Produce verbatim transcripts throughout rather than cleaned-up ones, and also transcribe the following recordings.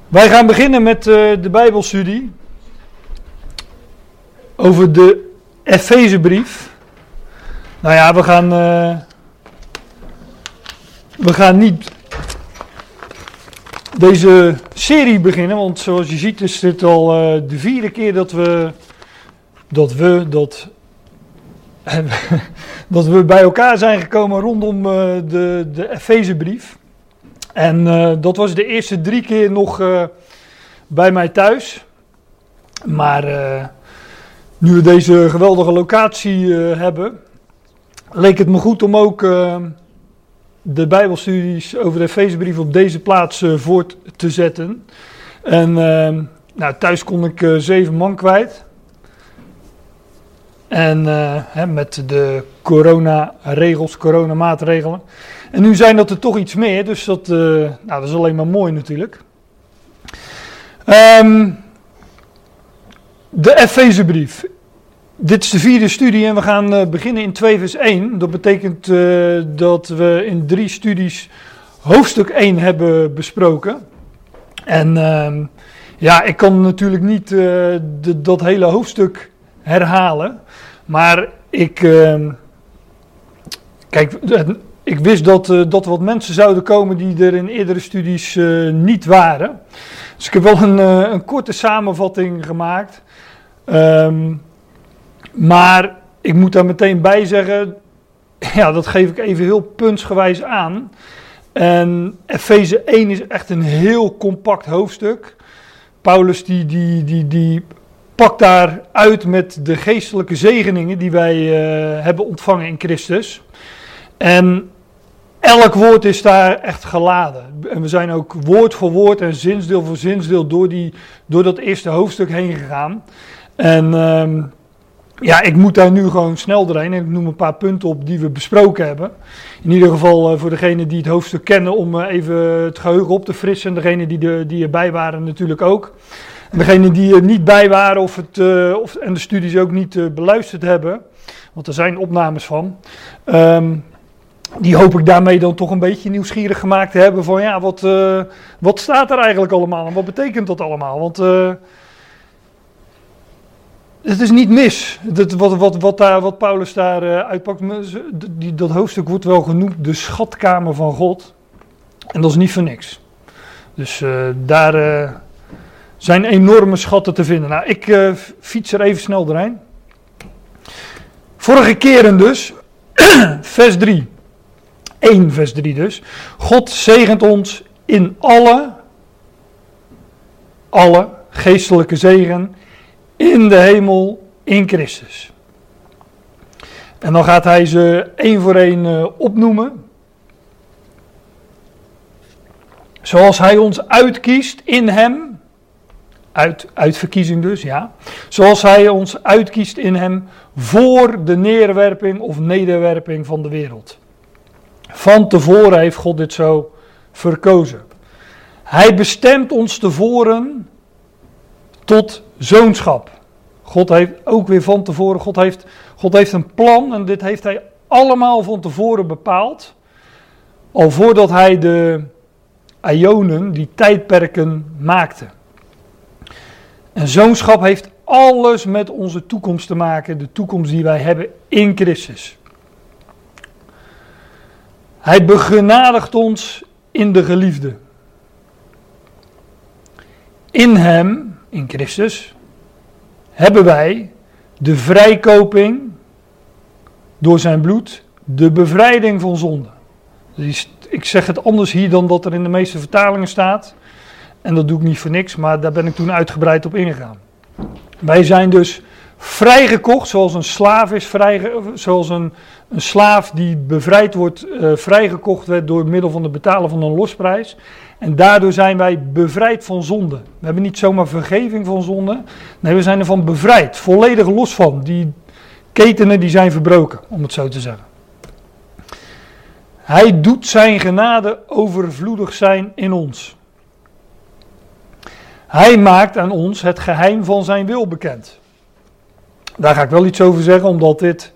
Wij gaan beginnen met uh, de Bijbelstudie over de Efezebrief. Nou ja, we gaan, uh, we gaan niet deze serie beginnen, want zoals je ziet is dit al uh, de vierde keer dat we, dat we, dat, dat we bij elkaar zijn gekomen rondom uh, de, de Efezebrief. En uh, dat was de eerste drie keer nog uh, bij mij thuis. Maar uh, nu we deze geweldige locatie uh, hebben, leek het me goed om ook uh, de Bijbelstudies over de Efezebrief op deze plaats uh, voort te zetten. En uh, nou, thuis kon ik uh, zeven man kwijt. En uh, hè, met de corona-regels, coronamaatregelen. En nu zijn dat er toch iets meer, dus dat, uh, nou, dat is alleen maar mooi natuurlijk. Um, de Efezebrief. Dit is de vierde studie en we gaan uh, beginnen in twee vers één. Dat betekent uh, dat we in drie studies hoofdstuk één hebben besproken. En uh, ja, ik kan natuurlijk niet uh, de, dat hele hoofdstuk herhalen. Maar ik, uh, kijk, ik wist dat, uh, dat er wat mensen zouden komen die er in eerdere studies uh, niet waren. Dus ik heb wel een, uh, een korte samenvatting gemaakt. Um, maar ik moet daar meteen bij zeggen, ja, dat geef ik even heel puntsgewijs aan. En Efeze één is echt een heel compact hoofdstuk. Paulus die, die, die, die pakt daar uit met de geestelijke zegeningen die wij uh, hebben ontvangen in Christus. En elk woord is daar echt geladen. En we zijn ook woord voor woord en zinsdeel voor zinsdeel door, die, door dat eerste hoofdstuk heen gegaan. En um, ja, ik moet daar nu gewoon snel doorheen en ik noem een paar punten op die we besproken hebben. In ieder geval uh, voor degenen die het hoofdstuk kennen om uh, even het geheugen op te frissen. En degenen die, de, die erbij waren natuurlijk ook. En degenen die er niet bij waren of het, uh, of, en de studies ook niet uh, beluisterd hebben, want er zijn opnames van, um, die hoop ik daarmee dan toch een beetje nieuwsgierig gemaakt te hebben van ja, wat, uh, wat staat er eigenlijk allemaal en wat betekent dat allemaal? Want uh, het is niet mis, dat, wat, wat, wat, daar, wat Paulus daar uh, uitpakt. Die, dat hoofdstuk wordt wel genoemd de schatkamer van God en dat is niet voor niks. Dus uh, daar uh, zijn enorme schatten te vinden. Nou, ik uh, fiets er even snel doorheen. Vorige keren dus, vers drie. één vers drie dus. God zegent ons in alle, alle geestelijke zegen in de hemel in Christus. En dan gaat hij ze één voor één uh, opnoemen. Zoals hij ons uitkiest in hem. Uit, uit verkiezing dus, ja. Zoals hij ons uitkiest in hem voor de neerwerping of nederwerping van de wereld. Van tevoren heeft God dit zo verkozen. Hij bestemt ons tevoren tot zoonschap. God heeft ook weer van tevoren, God heeft, God heeft een plan en dit heeft hij allemaal van tevoren bepaald. Al voordat hij de aionen, die tijdperken, maakte. En zoonschap heeft alles met onze toekomst te maken, de toekomst die wij hebben in Christus. Hij begenadigt ons in de geliefde. In hem, in Christus, hebben wij de vrijkoping door zijn bloed, de bevrijding van zonde. Dus ik zeg het anders hier dan dat er in de meeste vertalingen staat. En dat doe ik niet voor niks, maar daar ben ik toen uitgebreid op ingegaan. Wij zijn dus vrijgekocht, zoals een slaaf is vrij, zoals een, een slaaf die bevrijd wordt, uh, vrijgekocht werd door middel van het betalen van een losprijs. En daardoor zijn wij bevrijd van zonde. We hebben niet zomaar vergeving van zonde, nee, we zijn ervan bevrijd, volledig los van. Die ketenen die zijn verbroken, om het zo te zeggen. Hij doet zijn genade overvloedig zijn in ons. Hij maakt aan ons het geheim van zijn wil bekend. Daar ga ik wel iets over zeggen, omdat dit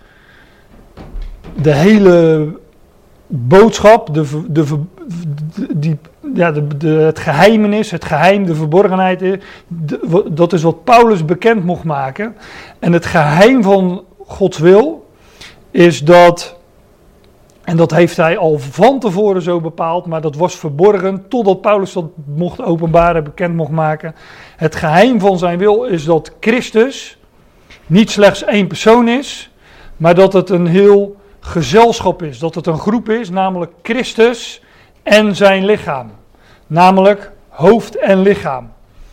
de hele boodschap, de, de, de, die, ja, de, de, het geheimenis, het geheim, de verborgenheid, de, dat is wat Paulus bekend mocht maken. En het geheim van Gods wil is dat, en dat heeft hij al van tevoren zo bepaald, maar dat was verborgen totdat Paulus dat mocht openbaren, bekend mocht maken. Het geheim van zijn wil is dat Christus niet slechts één persoon is, maar dat het een heel gezelschap is. Dat het een groep is, namelijk Christus en zijn lichaam. Namelijk hoofd en lichaam.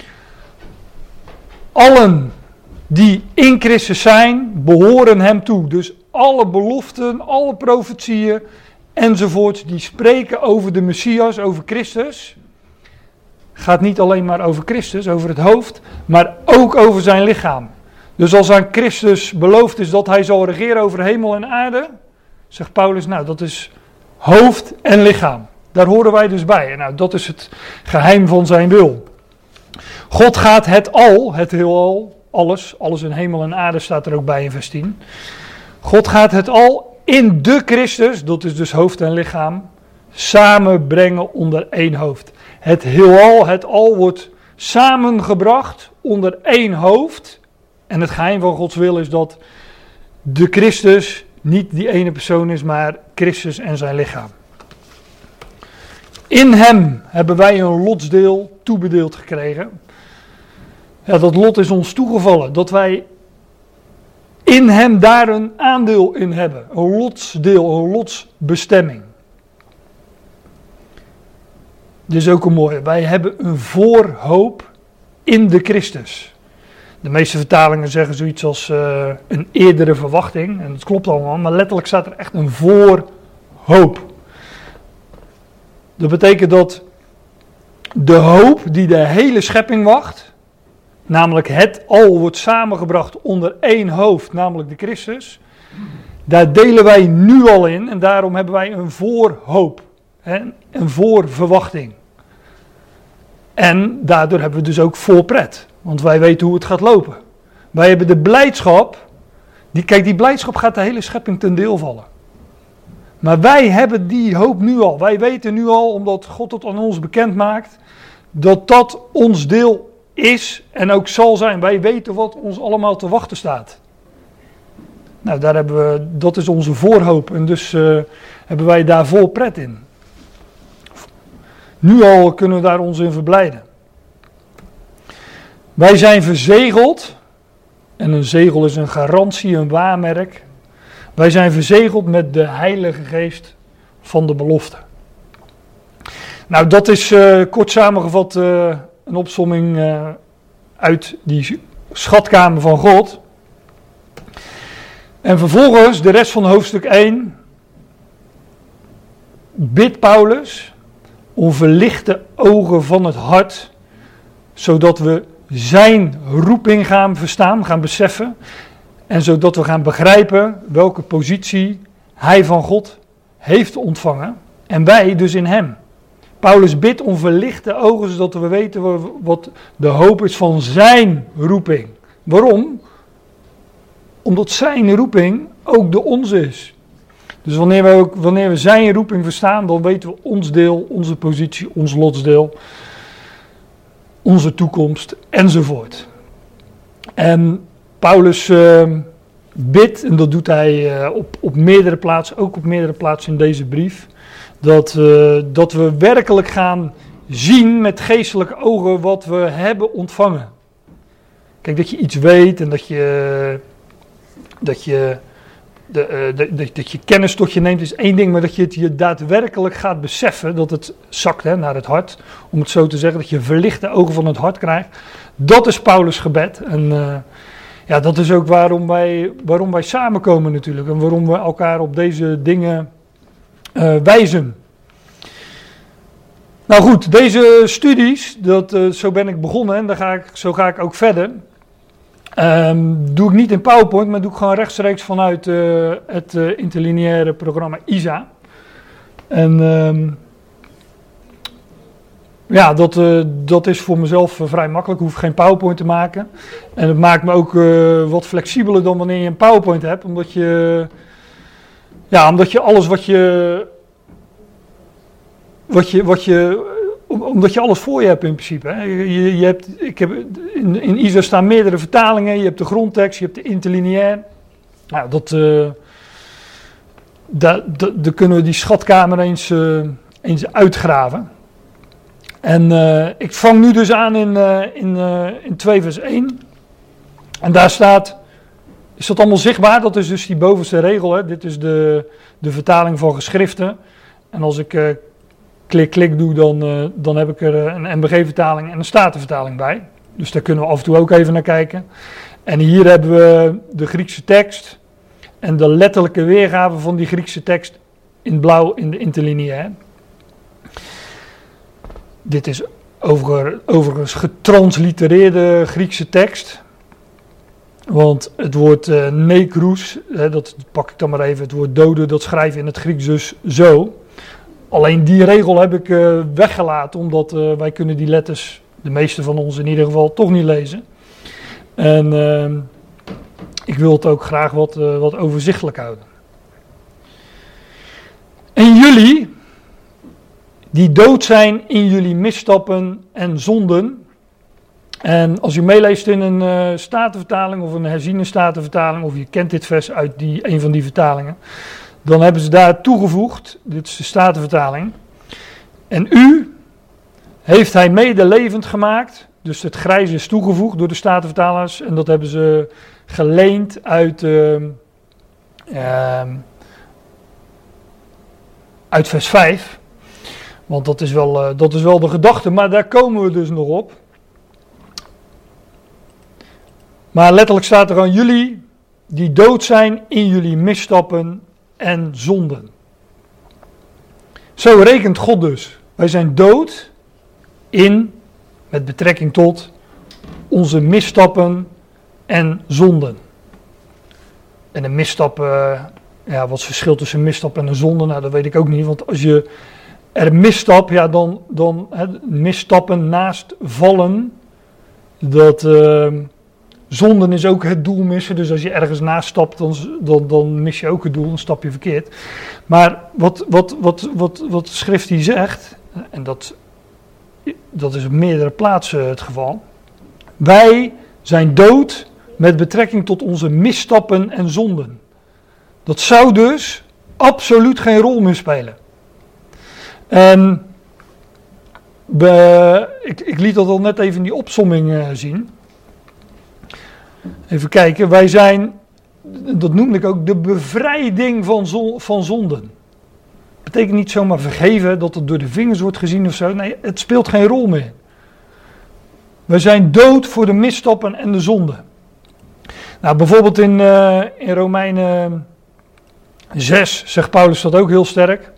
Allen die in Christus zijn, behoren hem toe. Dus alle beloften, alle profetieën enzovoort, die spreken over de Messias, over Christus. Gaat niet alleen maar over Christus, over het hoofd, maar ook over zijn lichaam. Dus als aan Christus beloofd is dat hij zal regeren over hemel en aarde, zegt Paulus, nou dat is hoofd en lichaam. Daar horen wij dus bij. En nou, dat is het geheim van zijn wil. God gaat het al, het heelal, alles, alles in hemel en aarde staat er ook bij in vers tien. God gaat het al in de Christus, dat is dus hoofd en lichaam, samenbrengen onder één hoofd. Het heelal, het al wordt samengebracht onder één hoofd. En het geheim van Gods wil is dat de Christus niet die ene persoon is, maar Christus en zijn lichaam. In hem hebben wij een lotsdeel toebedeeld gekregen. Ja, dat lot is ons toegevallen, dat wij in hem daar een aandeel in hebben. Een lotsdeel, een lotsbestemming. Dit is ook een mooie. Wij hebben een voorhoop in de Christus. De meeste vertalingen zeggen zoiets als uh, een eerdere verwachting. En dat klopt allemaal, maar letterlijk staat er echt een voorhoop. Dat betekent dat de hoop die de hele schepping wacht, namelijk het al wordt samengebracht onder één hoofd, namelijk de Christus. Daar delen wij nu al in en daarom hebben wij een voorhoop, hè, een voorverwachting. En daardoor hebben we dus ook voorpret, want wij weten hoe het gaat lopen. Wij hebben de blijdschap, die, kijk die blijdschap gaat de hele schepping ten deel vallen. Maar wij hebben die hoop nu al. Wij weten nu al, omdat God het aan ons bekend maakt, dat dat ons deel is en ook zal zijn. Wij weten wat ons allemaal te wachten staat. Nou, daar hebben we, dat is onze voorhoop en dus uh, hebben wij daar vol pret in. Nu al kunnen we daar ons in verblijden. Wij zijn verzegeld, en een zegel is een garantie, een waarmerk. Wij zijn verzegeld met de Heilige Geest van de belofte. Nou, dat is uh, kort samengevat uh, een opsomming uh, uit die schatkamer van God. En vervolgens, de rest van hoofdstuk één, bidt Paulus om verlichte ogen van het hart, zodat we zijn roeping gaan verstaan, gaan beseffen. En zodat we gaan begrijpen welke positie hij van God heeft ontvangen. En wij dus in hem. Paulus bidt om verlichte ogen, zodat we weten wat de hoop is van zijn roeping. Waarom? Omdat zijn roeping ook de onze is. Dus wanneer we, ook, wanneer we zijn roeping verstaan, dan weten we ons deel, onze positie, ons lotsdeel, onze toekomst enzovoort. En Paulus uh, bidt, en dat doet hij uh, op, op meerdere plaatsen, ook op meerdere plaatsen in deze brief, dat, uh, dat we werkelijk gaan zien met geestelijke ogen wat we hebben ontvangen. Kijk, dat je iets weet en dat je, dat je, de, uh, de, de, dat je kennis tot je neemt is één ding, maar dat je het je daadwerkelijk gaat beseffen, dat het zakt hè, naar het hart, om het zo te zeggen, dat je verlichte ogen van het hart krijgt. Dat is Paulus' gebed en uh, ja, dat is ook waarom wij, waarom wij samenkomen natuurlijk en waarom we elkaar op deze dingen uh, wijzen. Nou goed, deze studies, dat, uh, zo ben ik begonnen en daar ga ik, zo ga ik ook verder. Um, doe ik niet in PowerPoint, maar doe ik gewoon rechtstreeks vanuit uh, het uh, interlineaire programma I S A. En um, ja, dat, uh, dat is voor mezelf uh, vrij makkelijk. Ik hoef geen PowerPoint te maken. En het maakt me ook uh, wat flexibeler dan wanneer je een PowerPoint hebt. Omdat je, ja, omdat je alles wat je, wat je, wat je, omdat je alles voor je hebt in principe. Hè. Je, je hebt, ik heb, in, in I S A staan meerdere vertalingen. Je hebt de grondtekst, je hebt de interlineair. Nou, dat, uh, daar da, da kunnen we die schatkamer eens, uh, eens uitgraven. En uh, ik vang nu dus aan in, uh, in, uh, in twee vers één. En daar staat, is dat allemaal zichtbaar? Dat is dus die bovenste regel. Hè? Dit is de, de vertaling van geschriften. En als ik uh, klik klik doe, dan, uh, dan heb ik er een N B G-vertaling en een Statenvertaling bij. Dus daar kunnen we af en toe ook even naar kijken. En hier hebben we de Griekse tekst en de letterlijke weergave van die Griekse tekst in blauw in de interlineair. Dit is over, overigens getranslitereerde Griekse tekst. Want het woord uh, nekrous, hè, dat pak ik dan maar even, het woord doden, dat schrijf je in het Grieks dus zo. Alleen die regel heb ik uh, weggelaten, omdat uh, wij kunnen die letters, de meeste van ons in ieder geval, toch niet lezen. En uh, ik wil het ook graag wat, uh, wat overzichtelijk houden. En jullie, die dood zijn in jullie misstappen en zonden. En als u meeleest in een uh, statenvertaling of een herziene statenvertaling, of je kent dit vers uit die, een van die vertalingen, dan hebben ze daar toegevoegd, dit is de statenvertaling, en u heeft hij mede levend gemaakt, dus het grijze is toegevoegd door de statenvertalers, en dat hebben ze geleend uit, uh, uh, uit vers vijf, want dat is, wel, uh, dat is wel de gedachte, maar daar komen we dus nog op. Maar letterlijk staat er aan jullie die dood zijn in jullie misstappen en zonden. Zo rekent God dus. Wij zijn dood in, met betrekking tot, onze misstappen en zonden. En een misstap, uh, ja, wat is het verschil tussen een misstap en een zonde? Nou, dat weet ik ook niet. Want als je er misstap, ja, dan, dan hè, misstappen naast vallen, dat... Uh, Zonden is ook het doel missen, dus als je ergens naast stapt, dan, dan, dan mis je ook het doel, dan stap je verkeerd. Maar wat, wat, wat, wat, wat de schrift hier zegt, en dat, dat is op meerdere plaatsen het geval. Wij zijn dood met betrekking tot onze misstappen en zonden. Dat zou dus absoluut geen rol meer spelen. En we, ik, ik liet dat al net even in die opsomming uh, zien. Even kijken, wij zijn, dat noemde ik ook, de bevrijding van, zon, van zonden. Betekent niet zomaar vergeven, dat het door de vingers wordt gezien of zo. Nee, het speelt geen rol meer. We zijn dood voor de misstappen en de zonden. Nou, bijvoorbeeld in, uh, in Romeinen zes zegt Paulus dat ook heel sterk.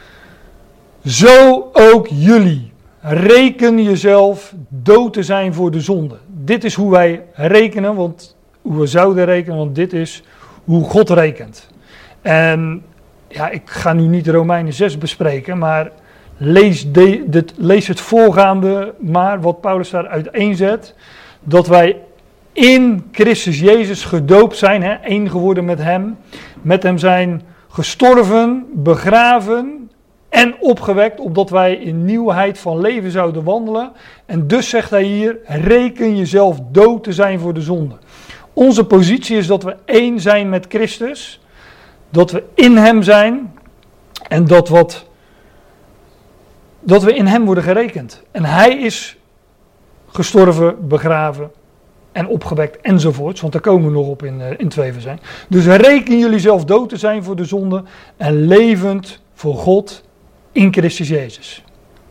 Zo ook jullie. Reken jezelf dood te zijn voor de zonde. Dit is hoe wij rekenen, want hoe we zouden rekenen, want dit is hoe God rekent. En ja, ik ga nu niet Romeinen zes bespreken, maar lees, de, dit, lees het voorgaande maar wat Paulus daar uiteenzet. Dat wij in Christus Jezus gedoopt zijn, hè, één geworden met hem. Met hem zijn gestorven, begraven en opgewekt, opdat wij in nieuwheid van leven zouden wandelen. En dus zegt hij hier, reken jezelf dood te zijn voor de zonde. Onze positie is dat we één zijn met Christus, dat we in hem zijn en dat, wat, dat we in hem worden gerekend. En hij is gestorven, begraven en opgewekt enzovoorts, want daar komen we nog op in, in twee vers één. Dus reken jullie zelf dood te zijn voor de zonde en levend voor God in Christus Jezus.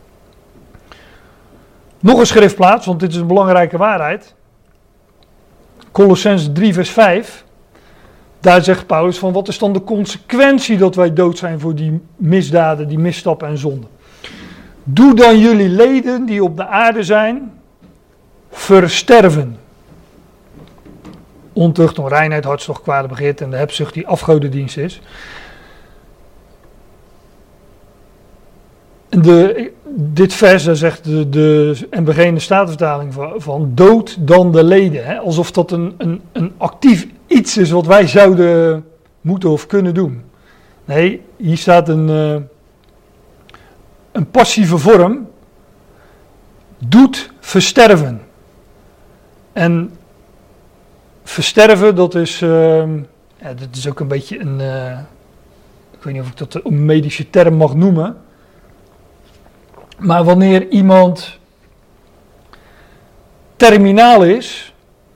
Nog een schriftplaats, want dit is een belangrijke waarheid. Kolossenzen drie vers vijf. Daar zegt Paulus van, wat is dan de consequentie dat wij dood zijn voor die misdaden, die misstappen en zonden? Doe dan jullie leden die op de aarde zijn, versterven. Ontucht, onreinheid, hartstocht, kwade begeerte en de hebzucht die afgodendienst is. De, dit vers, daar zegt de, de N B G in de Statenvertaling van, van dood dan de leden. Hè? Alsof dat een, een, een actief iets is wat wij zouden moeten of kunnen doen. Nee, hier staat een, uh, een passieve vorm. doet versterven. En versterven, dat is, uh, ja, dat is ook een beetje een, uh, ik weet niet of ik dat een medische term mag noemen. Maar wanneer iemand terminaal is,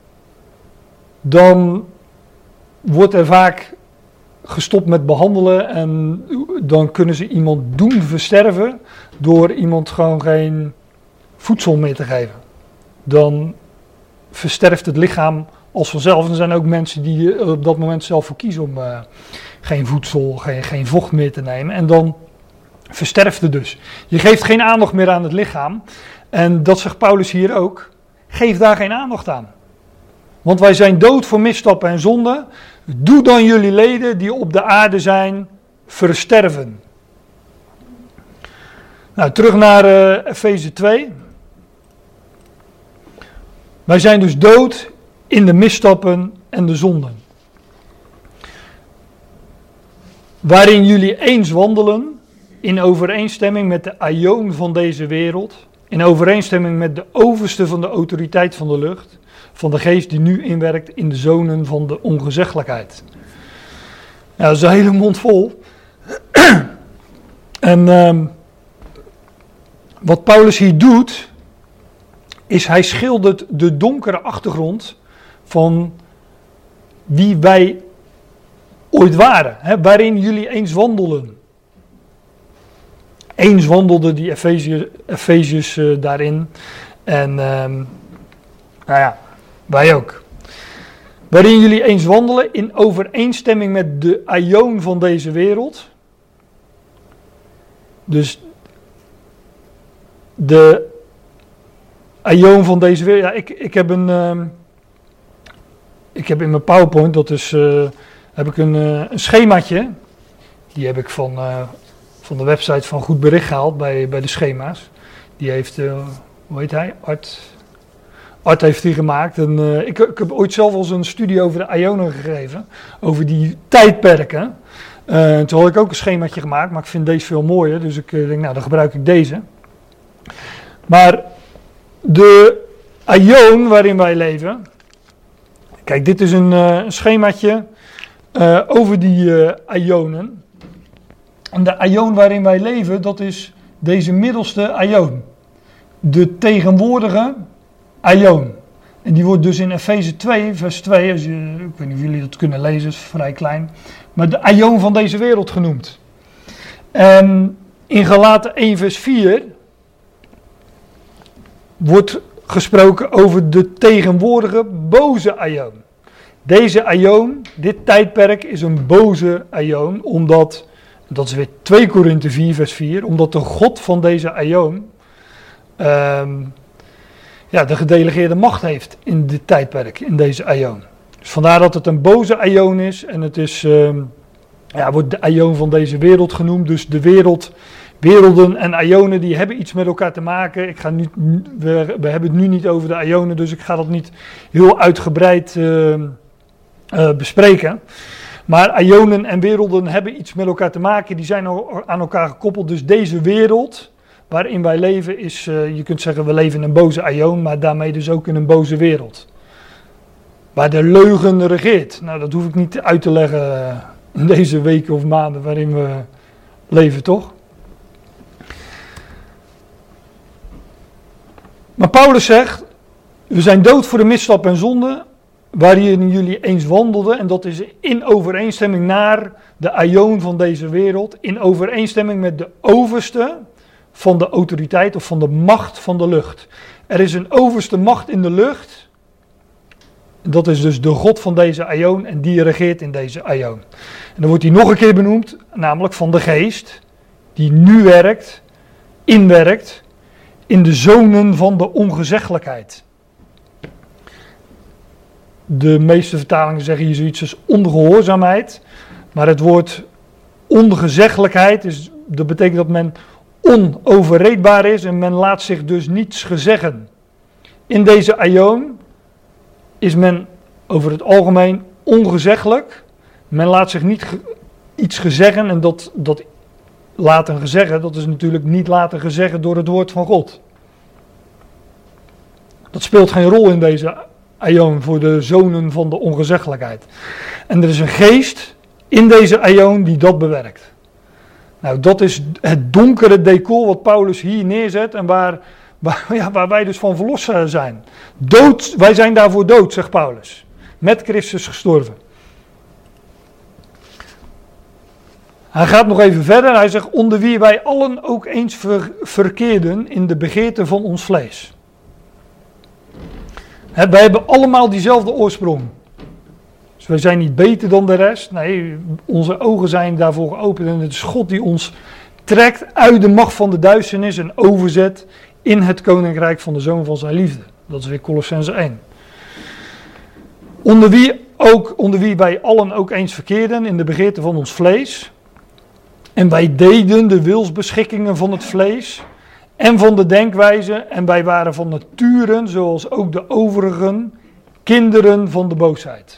dan wordt er vaak gestopt met behandelen en dan kunnen ze iemand doen versterven door iemand gewoon geen voedsel meer te geven. Dan versterft het lichaam als vanzelf. En er zijn ook mensen die op dat moment zelf voor kiezen om uh, geen voedsel, geen, geen vocht meer te nemen. En dan versterft het dus. Je geeft geen aandacht meer aan het lichaam. En dat zegt Paulus hier ook. Geef daar geen aandacht aan. Want wij zijn dood voor misstappen en zonden. Doe dan jullie leden die op de aarde zijn versterven. Nou, terug naar uh, Efeze twee. Wij zijn dus dood in de misstappen en de zonden. Waarin jullie eens wandelen, in overeenstemming met de aion van deze wereld, in overeenstemming met de overste van de autoriteit van de lucht, van de geest die nu inwerkt in de zonen van de ongezeggelijkheid. Ja, dat is een hele mond vol. En um, wat Paulus hier doet, is hij schildert de donkere achtergrond van wie wij ooit waren, hè, waarin jullie eens wandelen. Eens wandelden die Efeziërs, Efeziërs uh, daarin en um, nou ja, wij ook. Waarin jullie eens wandelen in overeenstemming met de aion van deze wereld. Dus de aion van deze wereld. Ja, ik, ik heb een. Uh, ik heb in mijn PowerPoint, dat is. Uh, heb ik een, uh, een schemaatje. Die heb ik van, uh, van de website van Goed Bericht gehaald bij, bij de schema's. Die heeft. Uh, hoe heet hij? Art. Art heeft die gemaakt. En, uh, ik, ik heb ooit zelf al eens een studie over de aionen gegeven. Over die tijdperken. Uh, toen had ik ook een schemaatje gemaakt. Maar ik vind deze veel mooier. Dus ik uh, denk, nou dan gebruik ik deze. Maar de aion waarin wij leven. Kijk, dit is een, uh, een schemaatje uh, over die uh, aionen. En de aion waarin wij leven, dat is deze middelste aion. De tegenwoordige aion. En die wordt dus in Efeze twee, vers twee, als je, ik weet niet of jullie dat kunnen lezen, is vrij klein. Maar de aion van deze wereld genoemd. En in Galaten één, vers vier wordt gesproken over de tegenwoordige boze aion. Deze aion, dit tijdperk, is een boze aion, omdat, dat is weer twee Korinthe vier, vers vier, omdat de God van deze aion um, ja, de gedelegeerde macht heeft in dit tijdperk, in deze aion. Dus vandaar dat het een boze aion is en het is, um, ja, wordt de aion van deze wereld genoemd, dus de wereld. Werelden en aionen die hebben iets met elkaar te maken. Ik ga nu, we, we hebben het nu niet over de aionen, dus ik ga dat niet heel uitgebreid uh, uh, bespreken. Maar aionen en werelden hebben iets met elkaar te maken, die zijn aan elkaar gekoppeld. Dus deze wereld waarin wij leven is, uh, je kunt zeggen we leven in een boze aion, maar daarmee dus ook in een boze wereld. Waar de leugen regeert. Nou, dat hoef ik niet uit te leggen in deze weken of maanden waarin we leven, toch? Maar Paulus zegt, we zijn dood voor de misstap en zonde, waarin jullie eens wandelden. En dat is in overeenstemming naar de aion van deze wereld. In overeenstemming met de overste van de autoriteit of van de macht van de lucht. Er is een overste macht in de lucht. Dat is dus de God van deze aion en die regeert in deze aion. En dan wordt hij nog een keer benoemd, namelijk van de geest, die nu werkt, inwerkt. In de zonen van de ongezeggelijkheid. De meeste vertalingen zeggen hier zoiets als ongehoorzaamheid. Maar het woord ongezeggelijkheid, is, dat betekent dat men onoverreedbaar is en men laat zich dus niets gezeggen. In deze aion is men over het algemeen ongezeggelijk. Men laat zich niet ge- iets gezeggen en dat, dat laten gezeggen, dat is natuurlijk niet laten gezeggen door het woord van God. Dat speelt geen rol in deze aion voor de zonen van de ongezeggelijkheid. En er is een geest in deze aion die dat bewerkt. Nou, dat is het donkere decor wat Paulus hier neerzet en waar, waar, ja, waar wij dus van verlost zijn. Dood, wij zijn daarvoor dood, zegt Paulus. Met Christus gestorven. Hij gaat nog even verder. Hij zegt, onder wie wij allen ook eens ver, verkeerden in de begeerte van ons vlees. He, wij hebben allemaal diezelfde oorsprong. Dus wij zijn niet beter dan de rest. Nee, onze ogen zijn daarvoor geopend. En het is God die ons trekt uit de macht van de duisternis en overzet in het koninkrijk van de Zoon van zijn liefde. Dat is weer Colossenzen één. Onder wie, ook, onder wie wij allen ook eens verkeerden in de begeerte van ons vlees. En wij deden de wilsbeschikkingen van het vlees en van de denkwijze. En wij waren van nature, zoals ook de overigen, kinderen van de boosheid.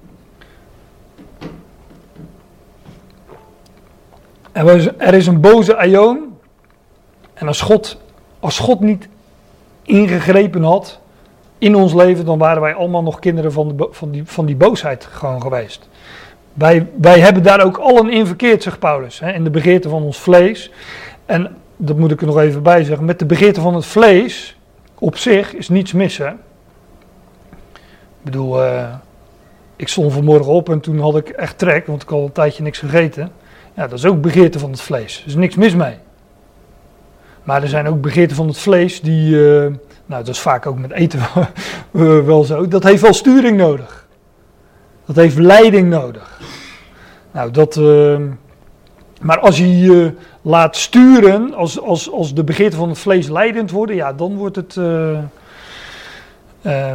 Er is een boze aion. En als God, als God niet ingegrepen had in ons leven, dan waren wij allemaal nog kinderen van, de, van, die, van die boosheid gewoon geweest. Wij, wij hebben daar ook allen in verkeerd, zegt Paulus, hè, in de begeerte van ons vlees. En dat moet ik er nog even bij zeggen, met de begeerte van het vlees op zich is niets mis. Hè? Ik bedoel, uh, ik stond vanmorgen op en toen had ik echt trek, want ik had al een tijdje niks gegeten. Ja, dat is ook begeerte van het vlees. Er is niks mis mee. Maar er zijn ook begeerten van het vlees die, uh, nou dat is vaak ook met eten uh, wel zo, dat heeft wel sturing nodig. Dat heeft leiding nodig. Nou, dat, uh, maar als je je laat sturen, als, als, als de begeerten van het vlees leidend worden, ja, dan wordt het, uh, uh,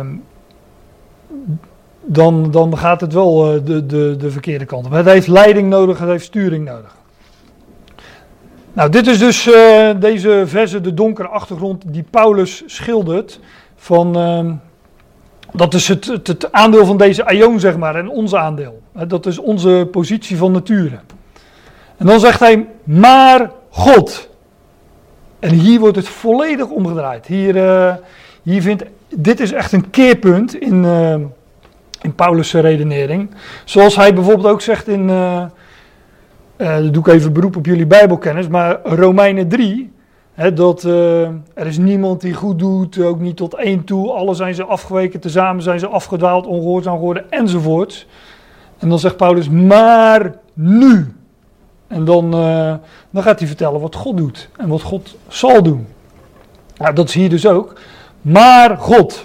dan, dan gaat het wel uh, de, de, de verkeerde kant op. Het heeft leiding nodig, het heeft sturing nodig. Nou, dit is dus uh, deze verse, de donkere achtergrond die Paulus schildert van... Uh, Dat is het, het, het aandeel van deze aion, zeg maar, en ons aandeel. Dat is onze positie van nature. En dan zegt hij, maar God. En hier wordt het volledig omgedraaid. Hier, uh, hier vindt, dit is echt een keerpunt in, uh, in Paulus' redenering. Zoals hij bijvoorbeeld ook zegt in, uh, uh, doe ik even beroep op jullie Bijbelkennis, maar Romeinen drie... He, dat uh, er is niemand die goed doet, ook niet tot één toe. Alle zijn ze afgeweken, tezamen zijn ze afgedwaald, ongehoorzaam geworden enzovoort. En dan zegt Paulus, maar nu. En dan, uh, dan gaat hij vertellen wat God doet en wat God zal doen. Nou, dat is hier dus ook. Maar God.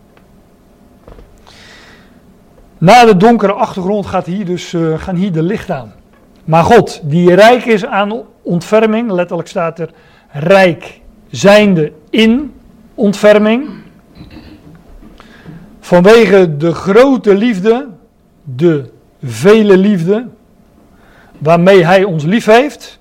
Na de donkere achtergrond gaat hier dus, uh, gaan hier de licht aan. Maar God, die rijk is aan ontferming, letterlijk staat er... rijk zijnde in ontferming, vanwege de grote liefde, de vele liefde, waarmee hij ons lief heeft.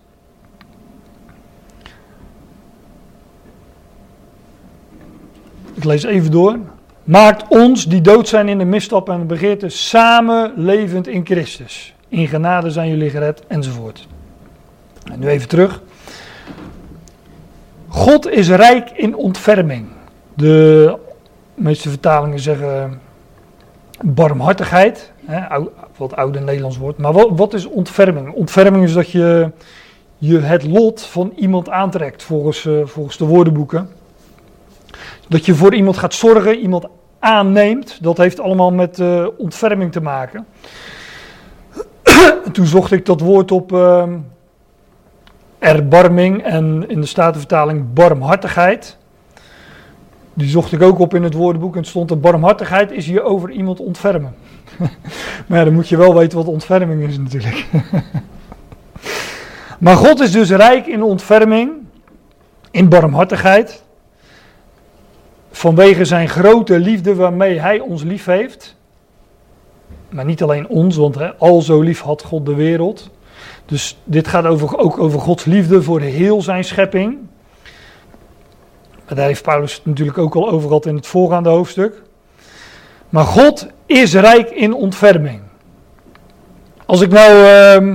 Ik lees even door. Maakt ons, die dood zijn in de misstap en de begeerte, samen levend in Christus. In genade zijn jullie gered, enzovoort. En nu even terug. God is rijk in ontferming. De meeste vertalingen zeggen barmhartigheid, hè, wat oude Nederlands woord. Maar wat, wat is ontferming? Ontferming is dat je, je het lot van iemand aantrekt, volgens, uh, volgens de woordenboeken. Dat je voor iemand gaat zorgen, iemand aanneemt. Dat heeft allemaal met uh, ontferming te maken. Toen zocht ik dat woord op... Uh, erbarming en in de Statenvertaling barmhartigheid. Die zocht ik ook op in het woordenboek en stond er barmhartigheid is je over iemand ontfermen. Maar ja, dan moet je wel weten wat ontferming is natuurlijk. Maar God is dus rijk in ontferming, in barmhartigheid, vanwege zijn grote liefde waarmee hij ons lief heeft. Maar niet alleen ons, want hè, al zo lief had God de wereld. Dus dit gaat over, ook over Gods liefde voor heel zijn schepping. Maar daar heeft Paulus het natuurlijk ook al over gehad in het voorgaande hoofdstuk. Maar God is rijk in ontferming. Als ik nou, uh,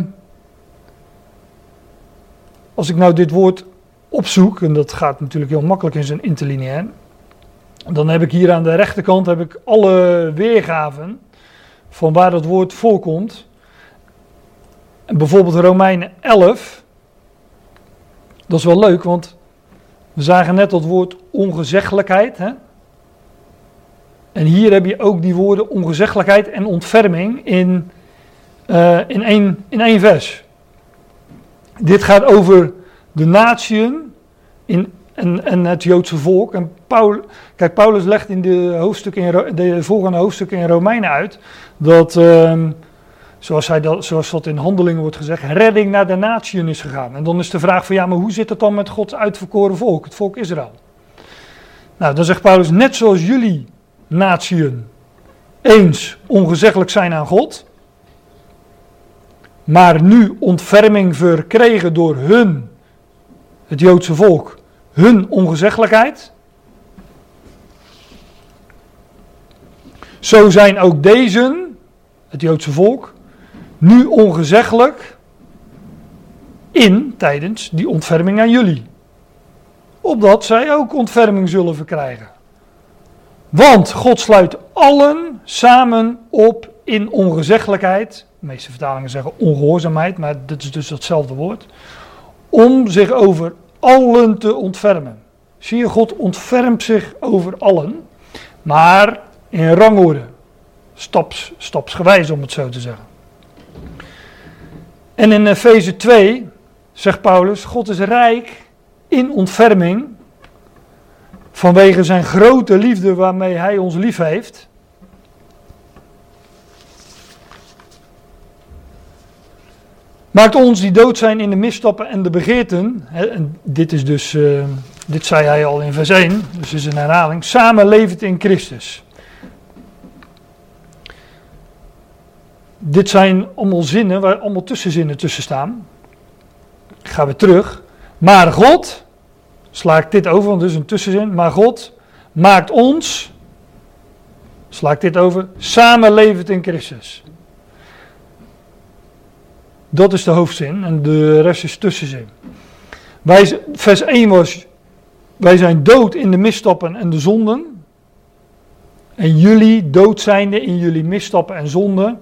als ik nou dit woord opzoek, en dat gaat natuurlijk heel makkelijk in zijn interlineair. dan heb ik hier aan de rechterkant heb ik alle weergaven van waar dat woord voorkomt. En bijvoorbeeld Romeinen elf. Dat is wel leuk, want we zagen net dat woord ongezeggelijkheid. Hè? En hier heb je ook die woorden ongezeggelijkheid en ontferming in, uh, in, één, in één vers. Dit gaat over de natieën in, en, en het Joodse volk. En Paul, kijk, Paulus legt in de, hoofdstukken in de volgende hoofdstukken in Romeinen uit dat, uh, zoals, hij dat, zoals dat in Handelingen wordt gezegd, redding naar de natieën is gegaan. En dan is de vraag van ja, maar hoe zit het dan met Gods uitverkoren volk, het volk Israël? Nou, dan zegt Paulus, net zoals jullie natieën eens ongezeggelijk zijn aan God, maar nu ontferming verkregen door hun, het Joodse volk, hun ongezeggelijkheid. Zo zijn ook deze, het Joodse volk, nu ongezeggelijk in, tijdens die ontferming aan jullie. Opdat zij ook ontferming zullen verkrijgen. Want God sluit allen samen op in ongezeggelijkheid. De meeste vertalingen zeggen ongehoorzaamheid, maar dit is dus hetzelfde woord. Om zich over allen te ontfermen. Zie je, God ontfermt zich over allen, maar in rangorde. Staps, stapsgewijs, om het zo te zeggen. En in Efeze twee zegt Paulus, God is rijk in ontferming vanwege zijn grote liefde waarmee hij ons lief heeft. Maakt ons die dood zijn in de misstappen en de begeerten, hè, en dit is dus, uh, dit zei hij al in vers één, dus is een herhaling, samen levend in Christus. Dit zijn allemaal zinnen waar allemaal tussenzinnen tussen staan. Gaan we terug. Maar God, sla ik dit over, want dit is een tussenzin, maar God maakt ons, sla ik dit over, samen levend in Christus. Dat is de hoofdzin en de rest is tussenzin. Wij, vers één was, wij zijn dood in de misstappen en de zonden. En jullie dood zijnde in jullie misstappen en zonden.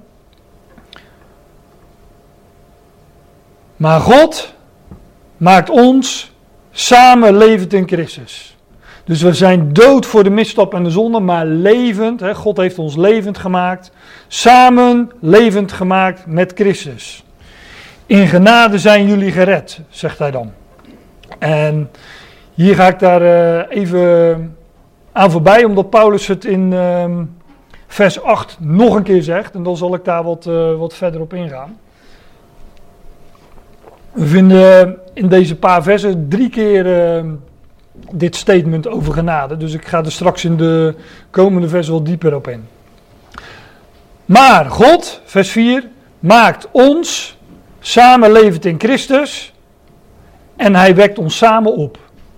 Maar God maakt ons samen levend in Christus. Dus we zijn dood voor de misstap en de zonde, maar levend. Hè, God heeft ons levend gemaakt. Samen levend gemaakt met Christus. In genade zijn jullie gered, zegt hij dan. En hier ga ik daar uh, even aan voorbij, omdat Paulus het in uh, vers acht nog een keer zegt. En dan zal ik daar wat, uh, wat verder op ingaan. We vinden in deze paar versen drie keer uh, dit statement over genade. Dus ik ga er straks in de komende versen wel dieper op in. Maar God, vers vier, maakt ons samen levend in Christus en hij wekt ons samen op.